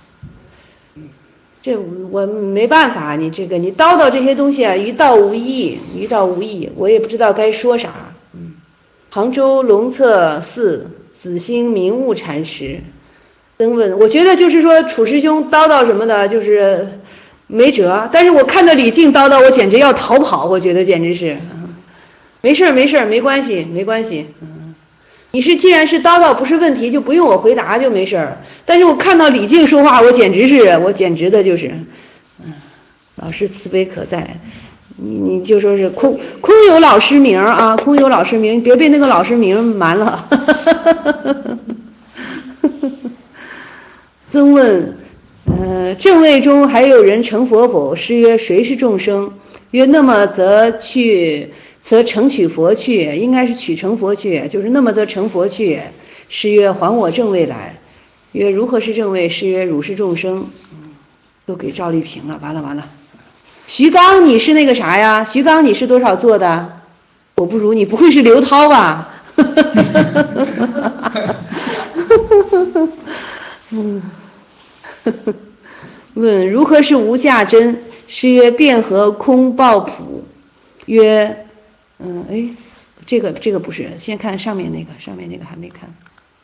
这我没办法，你叨叨这些东西啊，于道无益，我也不知道该说啥。杭州龙策寺子兴明悟禅师登问，我觉得就是说楚师兄叨叨什么的，就是没辙。但是我看到李靖叨叨，我简直要逃跑，我觉得简直是。没事，没关系。你既然是叨叨不是问题，就不用我回答就没事。但是我看到李靖说话，我简直的就是，老师慈悲可在。你就说是空有老师名啊，空有老师名，别被那个老师名瞒了。曾问，正位中还有人成佛否？师曰：谁是众生？曰：那么则成取佛去，应该是取成佛去，就是那么则成佛去。师曰：还我正位来。曰：如何是正位？师曰：汝是众生。又给赵丽萍了，完了。徐刚，你是那个啥呀？徐刚，你是多少做的？我不如你，不会是刘涛吧？问如何是无价真？师曰：辩和空报朴。曰，这个不是，先看上面那个还没看。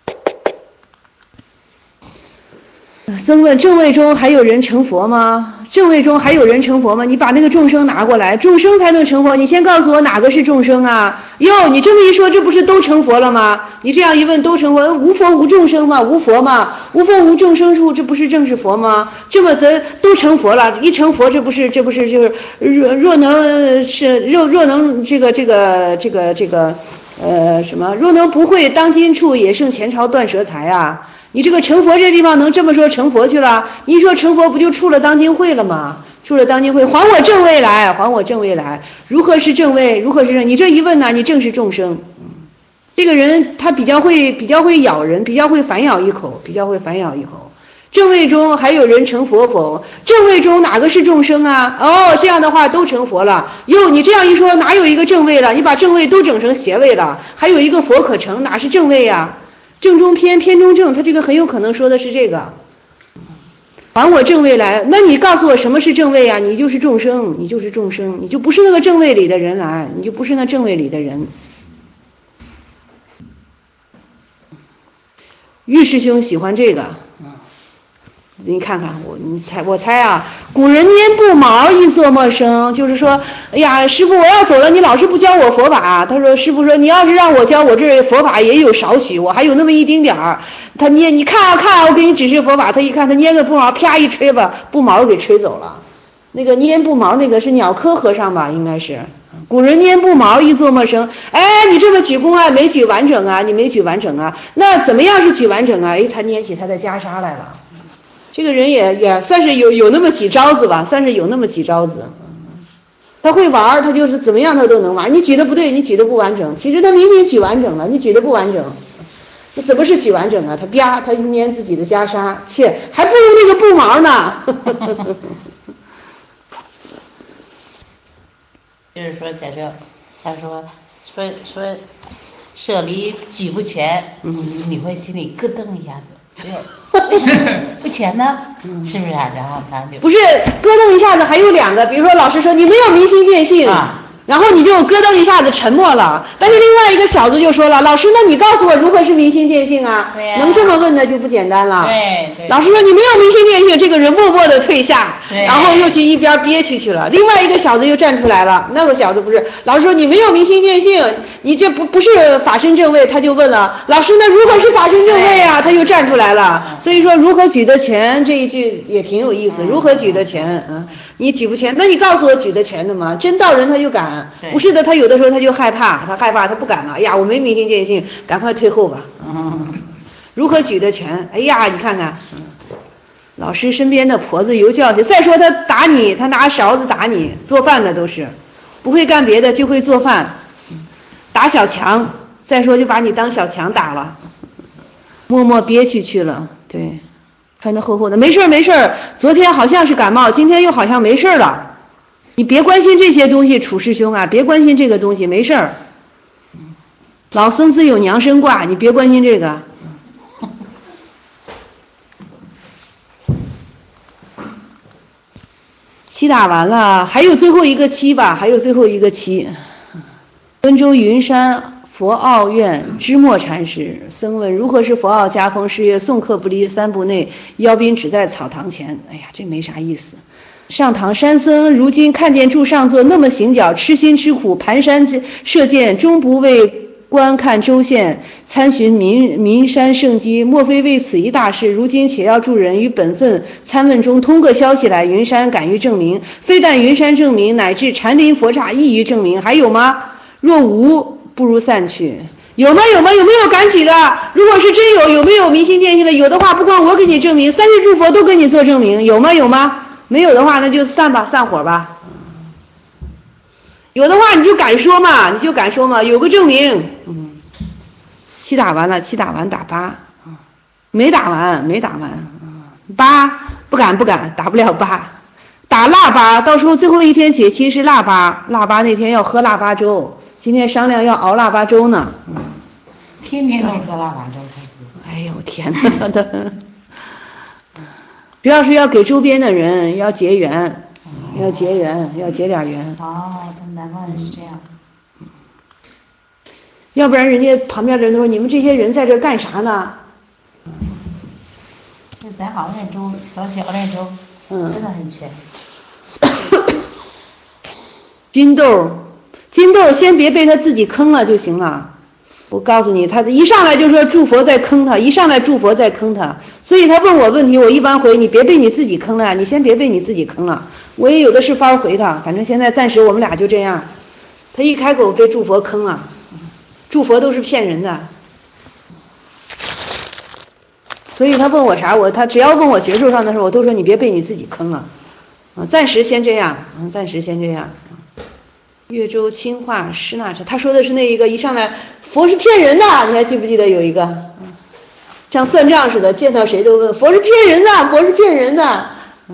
僧问正位中还有人成佛吗？正位中还有人成佛吗？你把那个众生拿过来，众生才能成佛。你先告诉我哪个是众生啊？哟，你这么一说，这不是都成佛了吗？你这样一问，都成佛，无佛无众生吗？无佛吗？无佛无众生处，这不是正是佛吗？这么则都成佛了，一成佛，这不是就是若能什么？若能不会当今处，也胜前朝断舌才啊！你这个成佛这地方能这么说成佛去了？你一说成佛不就出了当今会了吗？出了当今会，还我正位来，还我正位来。如何是正位？如何是正？你这一问呢，你正是众生。这个人他比较会咬人，比较会反咬一口。正位中还有人成佛否？正位中哪个是众生啊？哦，这样的话都成佛了。哟，你这样一说，哪有一个正位了？你把正位都整成邪位了，还有一个佛可成，哪是正位呀？正中偏，偏中正，他这个很有可能说的是这个。还我正位来，那你告诉我什么是正位啊？你就是众生，你就不是那个正位里的人来，你就不是那正位里的人。玉师兄喜欢这个，你看看我猜啊，古人拈不毛亦作陌生，就是说，哎呀，师傅我要走了，你老是不教我佛法。他说，师傅说你要是让我教，我这佛法也有少许，我还有那么一丁点儿。他捏，你看啊，我给你指示佛法。他一看，他捏个布毛，啪一吹吧，布毛给吹走了。那个拈不毛那个是鸟科和尚吧，应该是。古人拈不毛亦作陌生。哎，你这么举公案没举完整啊，你没举完整啊。那怎么样是举完整啊？他拈起他的袈裟来了。这个人也算是有那么几招子吧，他会玩，他就是怎么样他都能玩。你举的不对，你举的不完整，其实他明明举完整了，你举的不完整。那怎么是举完整啊？他拈自己的袈裟，切，还不如那个布毛呢。 就是说，假设他说舍离举不全，你会心里咯噔一下子。为什么不全呢？是不是啊？然后他就不是咯噔一下子，还有两个，比如说老师说你没有明心见性然后你就咯噔一下子沉默了。但是另外一个小子就说了，老师，那你告诉我如何是明心见性啊？能这么问的就不简单了。 对， 老师说你没有明心见性，这个人默默的退下，然后又去一边憋屈去了。另外一个小子又站出来了，那个小子不是，老师说你没有明心见性，你这不是法身正位，他就问了，老师那如何是法身正位啊？他又站出来了。所以说如何举得全这一句也挺有意思，如何举得全你举不全，那你告诉我举得全的吗？真到人他就敢，不是的，他有的时候他就害怕，他不敢了。哎呀，我没明心见性，赶快退后吧。如何举得全？哎呀，你看看，老师身边的婆子尤教训。再说他打你，他拿勺子打你，做饭的都是，不会干别的就会做饭，打小强。再说就把你当小强打了，默默憋屈去了。对。穿得厚厚的，没事，昨天好像是感冒，今天又好像没事了。你别关心这些东西，楚师兄啊，别关心这个东西，没事。老僧自有娘身挂，你别关心这个。七打完了，还有最后一个七吧，温州云山佛奥院知墨禅师僧问如何是佛奥家风？师曰：送客不离三步内，邀宾只在草堂前。哎呀，这没啥意思。上堂山僧如今看见住上座那么行脚，痴心吃苦，蹒跚射箭，终不为观看州县，参寻名山圣迹，莫非为此一大事？如今且要助人于本分参问中通个消息来，云山敢于证明，非但云山证明，乃至禅林佛刹亦于证明。还有吗？若无，不如散去。有没有敢举的？如果是真有没有明心见性的？有的话，不光我给你证明，三世诸佛都给你做证明。有吗？没有的话，那就散吧，散伙吧。有的话你就敢说嘛，有个证明。7打完了，7打完打8，没打完，8不敢，打不了8，打腊八，到时候最后一天解期是腊八那天要喝腊八粥，今天商量要熬腊八粥呢。 天天都喝腊八粥才喝。 哎呦天哪的！主要是要给周边的人要结缘，要结点缘。 南方人是这样。 要不然人家旁边的人都说你们这些人在这干啥呢？ 就咱好点粥，早起熬点粥，真的很全。 金豆先别被他自己坑了就行了。我告诉你，他一上来就说诸佛在坑他，所以他问我问题，我一般回你别被你自己坑了，你先别被你自己坑了，我也有的是法回他，反正现在暂时我们俩就这样。他一开口被诸佛坑了，诸佛都是骗人的，所以他问我啥，他只要问我学术上的事，我都说你别被你自己坑了，暂时先这样。岳州清化施那城，他说的是那一个一上来佛是骗人的，你还记不记得有一个像算账似的，见到谁都问佛是骗人的，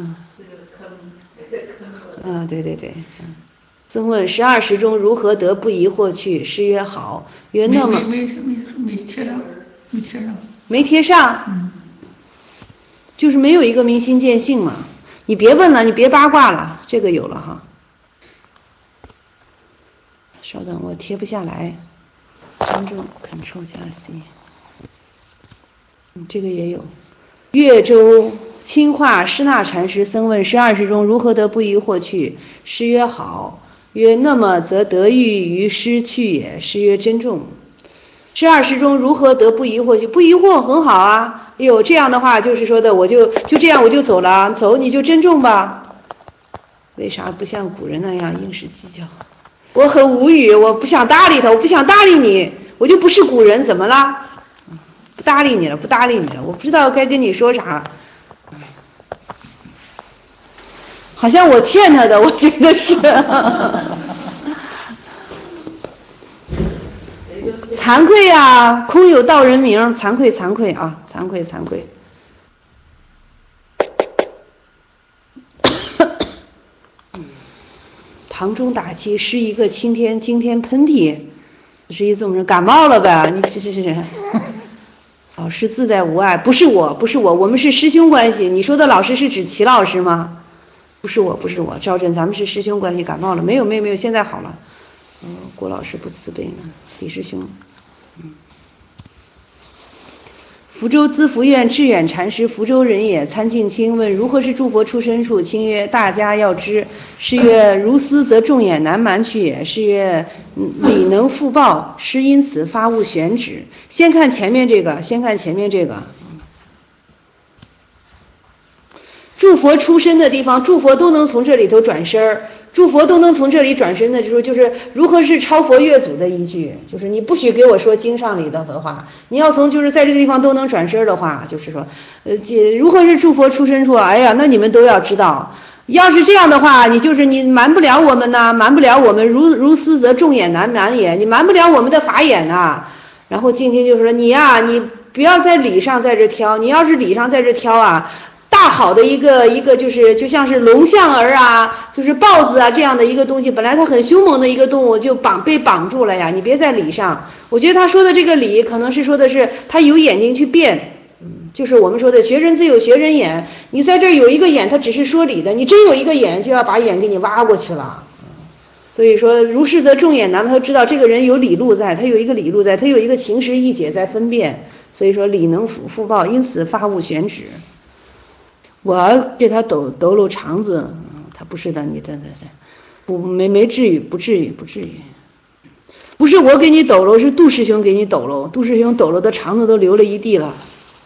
对。僧问12时中如何得不疑惑去？师曰好。曰那么没贴上，就是没有一个明心见性嘛。你别问了，你别八卦了，这个有了哈。稍等，我贴不下来。Ctrl+C。这个也有。岳州清化施那禅师僧问12时中如何得不疑惑去？师曰好。曰那么则得欲于师去也。师曰珍重。12时中如何得不疑惑去？不疑惑很好啊。哎呦，这样的话就是说的，我就这样我就走了，走你就珍重吧。为啥不像古人那样应时计较？我很无语，我不想搭理他，我不想搭理你，我就不是古人，怎么了？不搭理你了，我不知道该跟你说啥。好像我欠他的，我觉得是。惭愧啊，空有道人名，惭愧啊，惭愧。堂中打气，是一个惊天喷嚏，是一这么说感冒了呗？你这是。老师自在无碍，不是我，我们是师兄关系。你说的老师是指齐老师吗？不是我，赵震，咱们是师兄关系，感冒了没有，现在好了。郭老师不慈悲呢，李师兄。福州资福院智远禅师，福州人也，参敬清问如何是诸佛出身处？清曰大家要知。师曰如斯则众眼难瞒去也。师曰理能复报，师因此发物选旨。先看前面这个。诸佛出身的地方，诸佛都能从这里头转身儿。诸佛都能从这里转身的就是如何是超佛越祖的依据，就是你不许给我说经上里的话，你要从就是在这个地方都能转身的话，就是说如何是诸佛出身处？哎呀，那你们都要知道，要是这样的话，你瞒不了我们呐，瞒不了我们，如斯则众眼难瞒也，你瞒不了我们的法眼呐。然后静听就说你呀，你不要在理上在这挑，你要是理上在这挑啊，大好的一个就像是龙象儿啊，就是豹子啊这样的一个东西，本来它很凶猛的一个动物就被绑住了呀，你别在理上。我觉得他说的这个理可能是说的是他有眼睛去辨，就是我们说的学人自有学人眼，你在这儿有一个眼他只是说理的，你真有一个眼就要把眼给你挖过去了。所以说如是则众眼难，他知道这个人有理路在，他有一个理路在，他有一个情识意解在分辨，所以说理能复报，因此发物选旨。我给他抖搂肠子，他不是的，你没至于，不至于。 不是我给你抖搂，是杜师兄给你抖搂，杜师兄抖搂的肠子都流了一地了。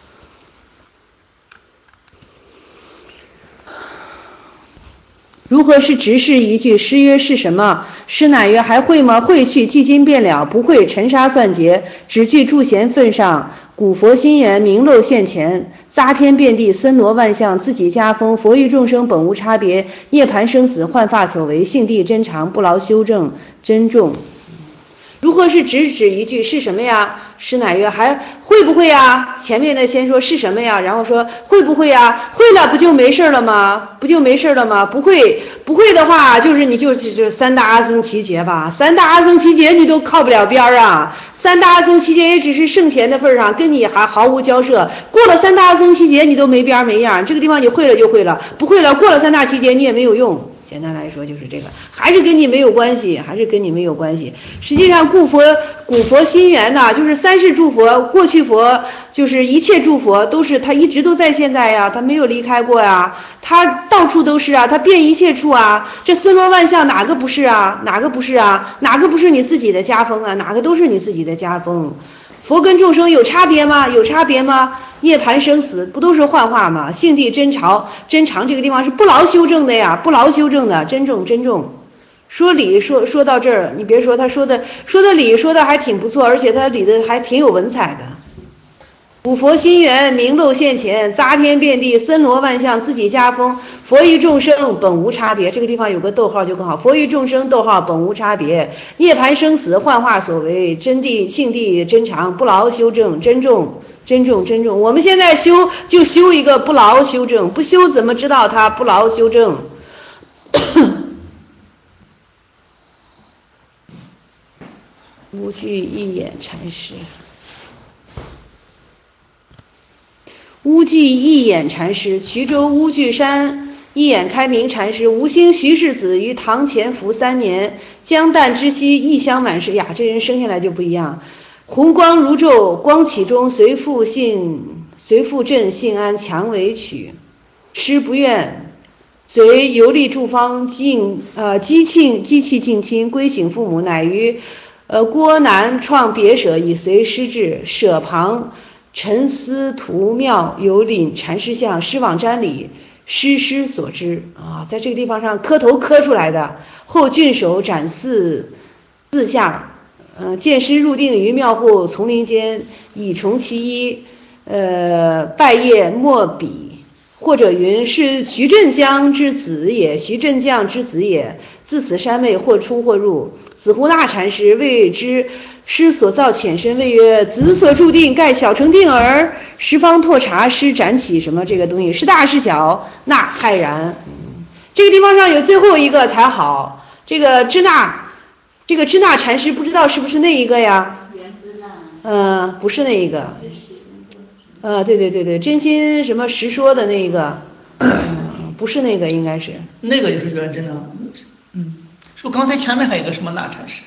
如何是直视一句？诗曰是什么？师乃曰还会吗？会去，既今变了；不会，尘沙算劫。只具诸贤份上，古佛心源，明漏现前。匝天遍地，森罗万象，自己家风。佛与众生本无差别，涅槃生死，幻化所为。性地真常，不劳修正，珍重。如何是直指一句？是什么呀？师乃曰还会不会呀？前面的先说是什么呀，然后说会不会呀？会了不就没事了吗？不就没事了吗？不会的话，就是你就是三大阿僧祇劫吧。三大阿僧祇劫你都靠不了边啊。三大阿僧祇劫也只是圣贤的份上，跟你还毫无交涉。过了三大阿僧祇劫你都没边没样，这个地方你会了就会了，不会了过了三大祇劫你也没有用。简单来说就是这个，还是跟你没有关系，还是跟你没有关系。实际上古佛心源呐，就是三世诸佛，过去佛就是一切诸佛都是他一直都在现在呀，他没有离开过呀，他到处都是啊，他遍一切处啊，这森罗万象哪个不是啊？哪个不是啊？哪个不是你自己的家风啊？哪个都是你自己的家风。佛跟众生有差别吗？有差别吗？涅槃生死不都是幻化吗？性地真常这个地方是不劳修正的呀，不劳修正的，珍重。说理说到这儿，你别说他说的理说的还挺不错，而且他理的还挺有文采的。古佛心源，明漏现前，匝天遍地，森罗万象，自己家风。佛与众生本无差别，这个地方有个逗号就更好。佛与众生逗号本无差别，涅槃生死，幻化所为，真谛性地真常，不劳修正，珍重。我们现在修就修一个不劳修正，不修怎么知道它不劳修正？无惧一眼禅师，乌记一眼禅师，衢州乌具山一眼开明禅师，吴兴徐世子于堂前服3年，将旦之夕异香满室呀，这人生下来就不一样。红光如昼，光启中，随父振信安，强为取。师不愿，随游历诸方，机器近亲，归省父母，乃于郭南创别舍，以随师至。舍旁沉思图庙，有领禅师像，师往瞻礼，师所知啊，在这个地方上磕头磕出来的。后郡守展四下。见师入定于庙后丛林间，以重其衣，拜谒莫比。或者云是徐振将之子也，自此山昧，或出或入。子胡那禅师谓之师所造浅深，谓曰子所注定盖小成定耳。十方拓察师展起什么这个东西，是大是小，那骇然。这个地方上有最后一个才好，这个支那禅师不知道是不是那一个呀？不是那一个。对，真心什么实说的那一个，不是那个，应该是那个就是圆真的。是不刚才前面还有一个什么那禅师？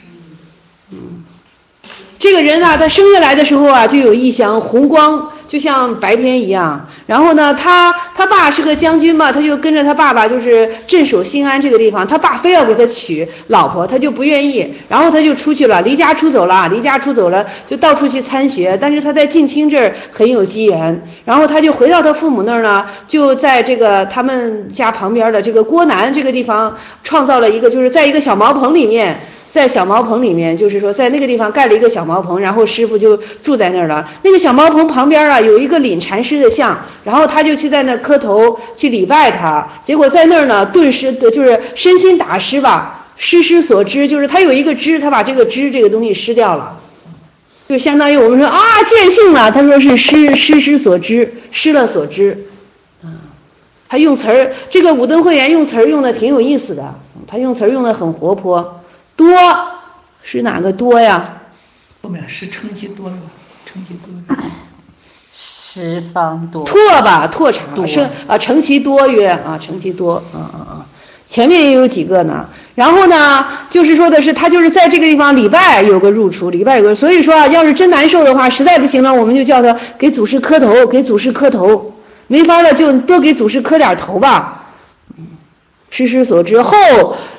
这个人呢，他生下来的时候啊，就有异象，红光就像白天一样。然后呢，他爸是个将军嘛，他就跟着他爸爸就是镇守新安这个地方。他爸非要给他娶老婆，他就不愿意，然后他就出去了，离家出走了，就到处去参学。但是他在近亲这儿很有机缘，然后他就回到他父母那儿呢，就在这个他们家旁边的这个郭南这个地方创造了一个，就是在一个小茅棚里面。就是说在那个地方盖了一个小茅棚，然后师父就住在那儿了。那个小茅棚旁边啊有一个领禅师的像，然后他就去在那儿磕头去礼拜他。结果在那儿呢顿时就是身心打失吧，失所知，就是他有一个知，他把这个知这个东西失掉了，就相当于我们说啊见性了，他说是失所知，失了所知。他用词儿，这个武登慧言用词儿用的挺有意思的，他用词儿用的很活泼。多是哪个多呀？ 后面是成其多是吧？成其多。 十方多。 拓吧，拓察成其多曰成其多前面也有几个呢。然后呢，就是说的是他就是在这个地方礼拜有个入出，所以说啊，要是真难受的话，实在不行了，我们就叫他给祖师磕头，没法了就多给祖师磕点头吧。师所知后，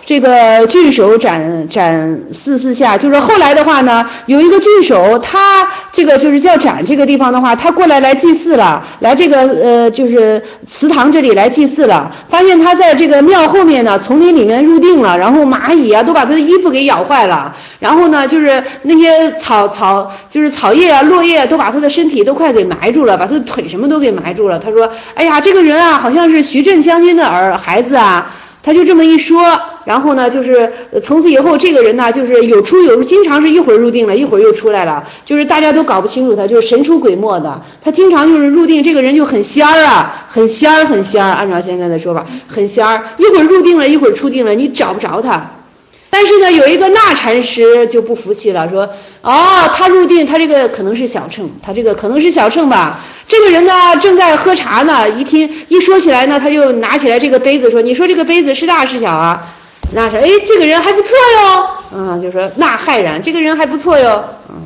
这个郡守斩四下，就是后来的话呢，有一个郡守，他这个就是叫斩这个地方的话，他过来祭祀了，来这个就是祠堂这里来祭祀了，发现他在这个庙后面呢丛林里面入定了，然后蚂蚁啊都把他的衣服给咬坏了，然后呢就是那些就是草叶啊落叶都把他的身体都快给埋住了，把他的腿什么都给埋住了。他说哎呀这个人啊好像是徐震将军的孩子啊，他就这么一说，然后呢就是从此以后这个人呢就是有出有入，经常是一会儿入定了一会儿又出来了，就是大家都搞不清楚他，就是神出鬼没的，他经常就是入定，这个人就很仙儿啊，很仙儿，按照现在的说法很仙儿，一会儿入定了一会儿出定了，你找不着他。但是呢有一个那禅师就不服气了，说他入定，他这个可能是小乘，吧，这个人呢正在喝茶呢，一说起来呢他就拿起来这个杯子说，你说这个杯子是大是小啊？那是这个人还不错哟，就说那骇然，这个人还不错哟，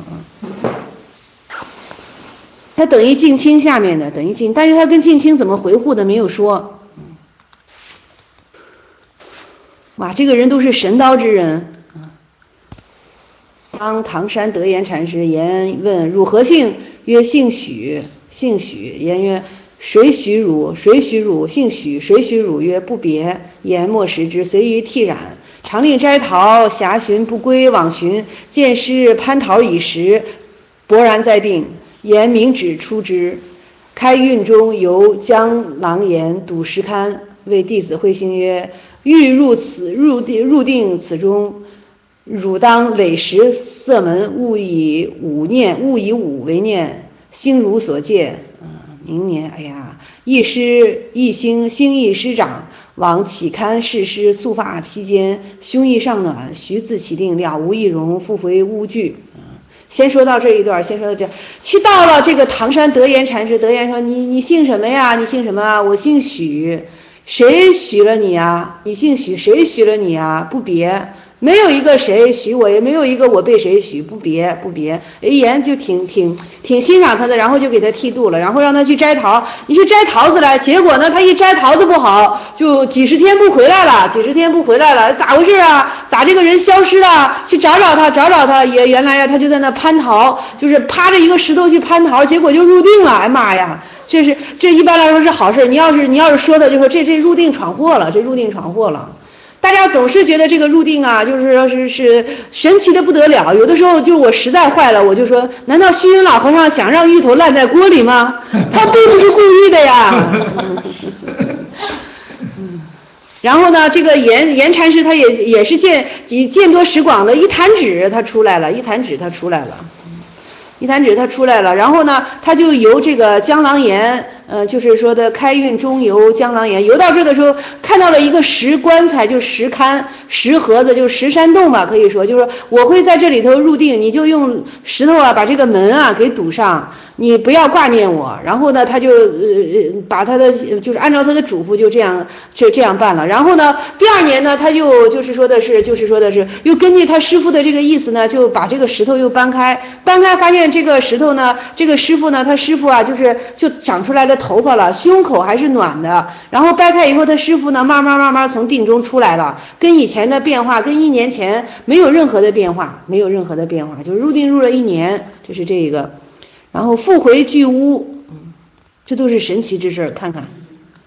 他等于静清下面的但是他跟静清怎么回复的没有说。哇，这个人都是神刀之人。当唐山德言禅师言问汝何姓？曰姓许。言曰谁许汝？姓许。谁许汝？曰不别。言莫识之，随于剃染。常令摘桃，暇寻不归，往寻见师蟠桃已食，勃然在定。言明旨出之。开运中由江郎言睹石龛，为弟子会心曰：欲入定此中，汝当累识色门，勿以五为念，心如所戒。明年一星星意师长，往启刊誓师，素发披肩，胸臆尚暖，徐自起定，了无易容，复回乌具。先说到这一段，去到了这个唐山德言禅师，德言说你姓什么呀？你姓什么啊？我姓许。谁许了你啊？你姓许，谁许了你啊？不别，没有一个谁许我，也没有一个我被谁许，不别。言就挺欣赏他的，然后就给他剃度了，然后让他去摘桃，你去摘桃子来，结果呢他一摘桃子不好，就几十天不回来了，咋回事啊？咋这个人消失了？去找他，也原来他就在那蟠桃，就是趴着一个石头去蟠桃，结果就入定了。哎妈呀！这一般来说是好事，你要是说的就说这入定闯祸了，大家总是觉得这个入定啊，就是说是神奇的不得了，有的时候就是我实在坏了，我就说难道虚云老和尚想让芋头烂在锅里吗？他并不是故意的呀。然后呢这个严禅师他也是见多识广的，一弹指他出来了，然后呢他就由这个江郎言就是说的开运中游江郎言，游到这的时候看到了一个石棺材，就是石龛石盒子，就是石山洞吧，可以说就是我会在这里头入定，你就用石头啊把这个门啊给堵上，你不要挂念我。然后呢他就把他的就是按照他的嘱咐就这样办了。然后呢第二年呢他就是说的是又根据他师父的这个意思呢，就把这个石头又搬开，发现这个石头呢，这个师父呢，他师父啊就长出来了头发了，胸口还是暖的，然后掰开以后他师父呢慢慢从定中出来了，跟以前的变化跟1年前没有任何的变化，就是入定入了1年，这是这个。然后复回巨屋，这都是神奇之事，看看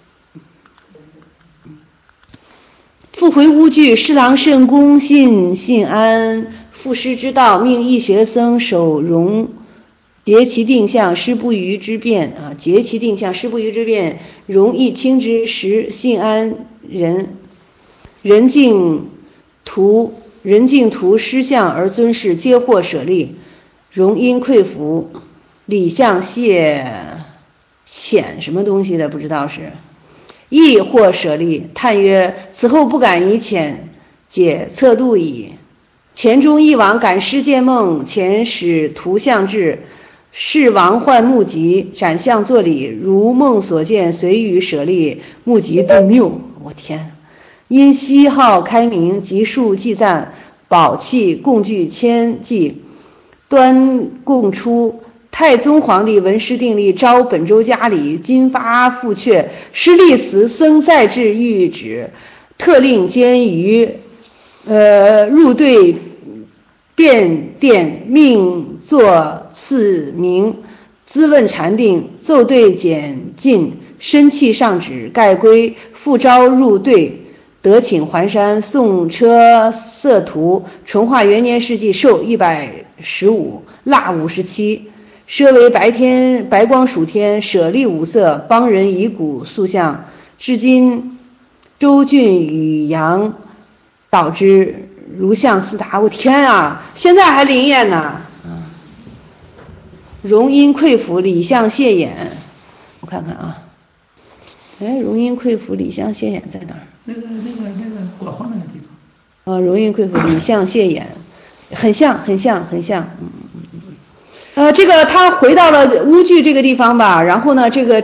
复回乌具，侍郎甚恭信安，赋诗之道，命义学僧守容，结其定向，师不渝之变结其定向，师不渝之变，容易清之时，信安人境图师相而尊事，皆获舍利，容因愧服，礼相谢遣什么东西的不知道是。亦或舍利，叹曰：此后不敢以遣解测度矣。前中一往感师见梦，前使图像至，是王唤目疾，斩相作礼，如梦所见，随与舍利，目疾顿谬。我天！因西号开明，集数祭赞，宝器共具千计，端供出。太宗皇帝闻师定力，召本州家里，金发复阙，师立死僧再至御旨，特令监于入对变殿，命作赐名，咨问禅定，奏对简进，身气上旨，盖归复招入对，得请还山，送车色图，淳化元年世纪寿115，腊57，设为白天白光属天，舍利五色，帮人以骨塑像，至今周郡与阳导之如像四达。我天啊，现在还灵验呢。容阴溃腑，里象谢眼，我看看啊，容阴溃腑，里象谢眼在哪儿？ 那个国画那个地方。 容阴溃腑，里象谢眼，很像。这个他回到了乌具这个地方吧，然后呢，这个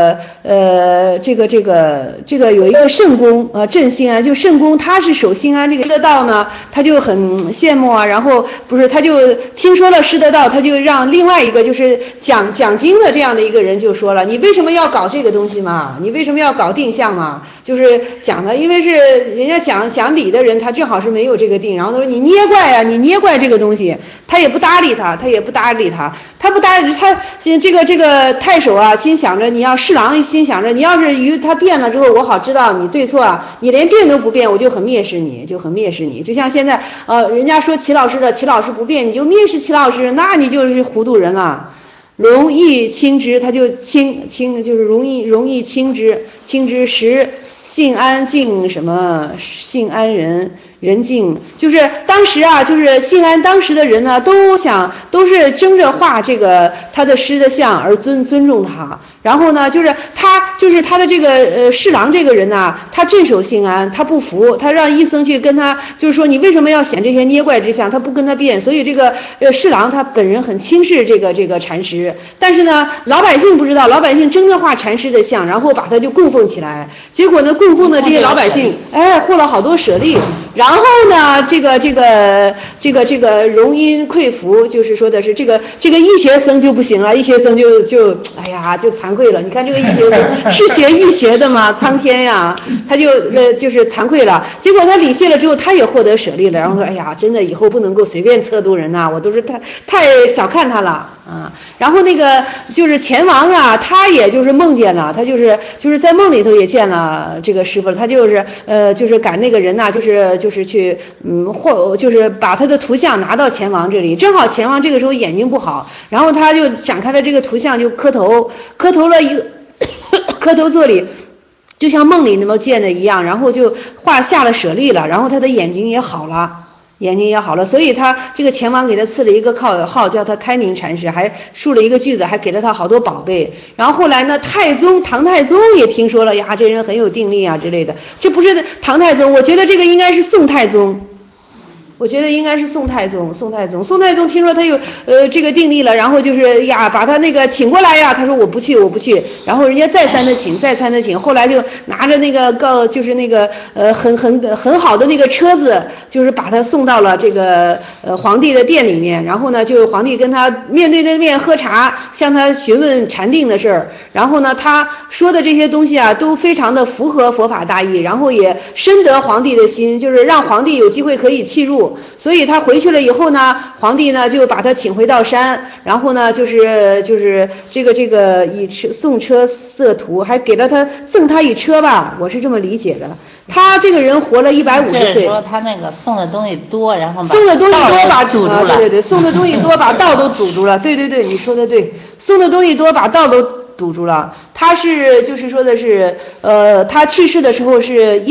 有一个圣公镇心安，就圣公他是守心安这个师的道呢，他就很羡慕啊，然后不是他就听说了师的道，他就让另外一个就是讲经的这样的一个人就说了，你为什么要搞这个东西嘛？你为什么要搞定向嘛？就是讲的，因为是人家讲理的人，他正好是没有这个定，然后他说你捏怪啊，你捏怪这个东西，他也不搭理他不搭理他这个太守啊，心想着你要侍郎心想着你要是与他变了之后，我好知道你对错啊，你连变都不变，我就很蔑视你，就像现在人家说齐老师的，齐老师不变，你就蔑视齐老师，那你就是糊涂人了。容易轻之，他就轻就是容易轻之时性安静什么性安人静，就是当时啊，就是性安当时的人呢，都是争着画这个他的师的像而尊重他，然后呢，就是他的这个侍郎这个人呢，他镇守性安，他不服，他让医生去跟他就是说你为什么要显这些捏怪之相，他不跟他辩，所以这个侍郎他本人很轻视这个禅师，但是呢，老百姓不知道，老百姓争着画禅师的像，然后把他就供奉起来，结果呢，供奉的这些老百姓获了好多舍利。然后呢，这个容阴溃腑，就是说的是这个医学生就不行了，医学生就惭愧了。你看这个医学生是学医学的吗？苍天呀，他就是惭愧了。结果他礼谢了之后，他也获得舍利了。然后说，哎呀，真的以后不能够随便测度人呐，我都是太小看他了啊。然后那个就是钱王啊，他也就是梦见了，他就是在梦里头也见了这个师傅，他就是赶那个人呐，就是去就是把他的图像拿到钱王这里，正好钱王这个时候眼睛不好，然后他就展开了这个图像，就磕头了一个磕头座里，就像梦里那么见的一样，然后就下了舍利了，然后他的眼睛也好了，所以他这个钱王给他赐了一个号叫他开明禅师，还竖了一个句子，还给了他好多宝贝。然后后来呢，唐太宗也听说了呀，这人很有定力啊之类的。这不是唐太宗，我觉得这个应该是宋太宗。宋太宗听说他有这个定力了，然后就是把他那个请过来呀，他说我不去，然后人家再三的请，后来就拿着那个就是那个很好的那个车子，就是把他送到了这个皇帝的殿里面，然后呢，就是皇帝跟他面对面喝茶，向他询问禅定的事儿，然后呢，他说的这些东西啊，都非常的符合佛法大意，然后也深得皇帝的心，就是让皇帝有机会可以契入。所以他回去了以后呢，皇帝呢就把他请回到山，然后呢就是这个以送车色图，还给了他赠他一车吧，我是这么理解的。他这个人活了150岁， 就是说他那个送的东西多，然后送的东西多把堵住了， 对，送的东西多把道都堵住了，对，你说的对，送的东西多把道都堵住了。他是就是说的是他去世的时候是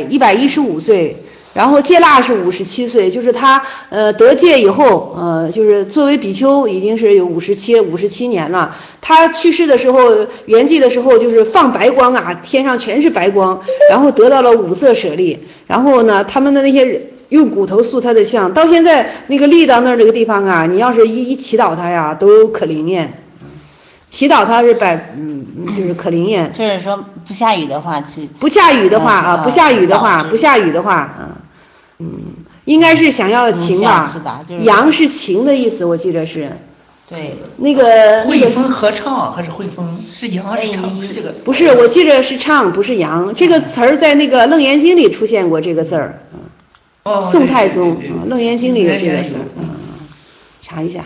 115岁。然后戒腊是57岁，就是他得戒以后，就是作为比丘已经是有57年了。他去世的时候，圆寂的时候就是放白光啊，天上全是白光，然后得到了5色舍利。然后呢，他们的那些人用骨头塑他的像，到现在那个立到那儿这个地方啊，你要是一祈祷他呀，都可灵验。祈祷他是就是可灵验。 就是说不下雨的话不下雨的话应该是想要晴吧，阳是晴的意思，我记得是。 对， 那个汇丰合唱还是汇丰是阳还是唱？是这个？ 不是，我记得是唱，不是阳。这个词儿在那个《楞严经》里出现过这个字儿。 宋太宗， 对对对楞严经里有这个字， 嗯查一下。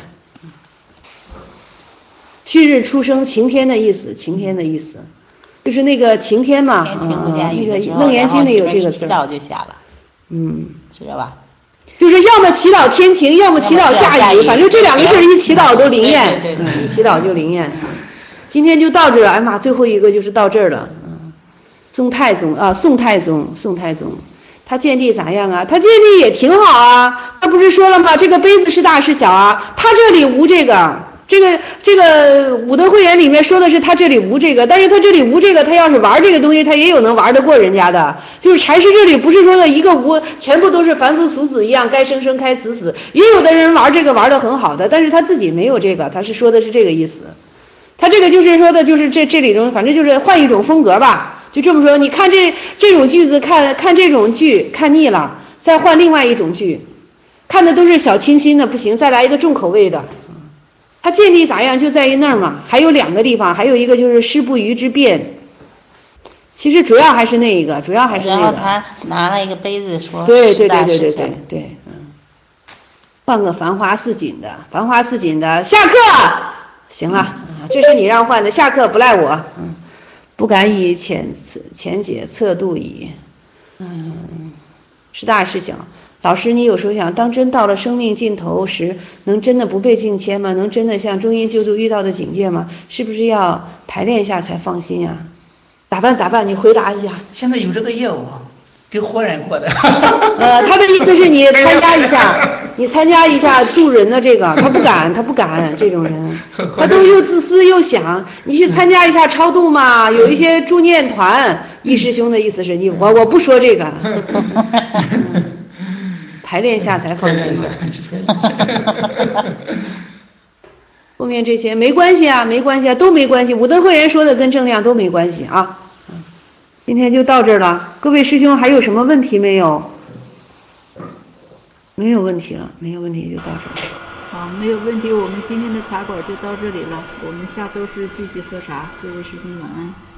旭日初升，晴天的意思，晴天的意思，就是那个晴天嘛，那个楞严经里有这个字， 祈祷就下了，知道吧？ 就是要么祈祷天晴，要么祈祷下雨，反正这两个事一祈祷都灵验，一祈祷就灵验。今天就到这儿了，哎妈，最后一个就是到这儿了。宋太宗，他见地咋样啊？他见地也挺好啊，他不是说了吗？这个杯子是大是小啊？他这里无这个。这个武德会员里面说的是他这里无这个，但是他这里无这个，他要是玩这个东西，他也有能玩得过人家的。就是禅师这里不是说的一个无，全部都是凡夫俗子一样，该生生该死死。也有的人玩这个玩得很好的，但是他自己没有这个，他是说的是这个意思。他这个就是说的就是这里头，反正就是换一种风格吧，就这么说。你看这种句子，看这种剧看腻了，再换另外一种剧，看的都是小清新的不行，再来一个重口味的。他见地咋样就在于那儿嘛，还有两个地方，还有一个就是师不渝之辩，其实主要还是那一个，然后他拿了一个杯子说， 对，换个繁花似锦的，下课，行了，这是你让换的，下课不赖我，不敢以浅解测度矣，是大是小。老师，你有时候想，当真到了生命尽头时，能真的不被境迁吗？能真的像中阴救度遇到的境界吗？是不是要排练一下才放心呀？咋办？你回答一下。 现在有这个业务，给活人过的。 他的意思是你参加一下助人的这个，他不敢这种人，他都又自私又想，你去参加一下超度嘛，有一些助念团。易师兄的意思是我不说这个。排练一下才放心。后面这些没关系啊，都没关系。武德会员说的跟正量都没关系啊。今天就到这儿了，各位师兄还有什么问题没有？没有问题了，就到这儿。 好，没有问题，我们今天的茶馆就到这里了。我们下周是继续喝茶，各位师兄晚安。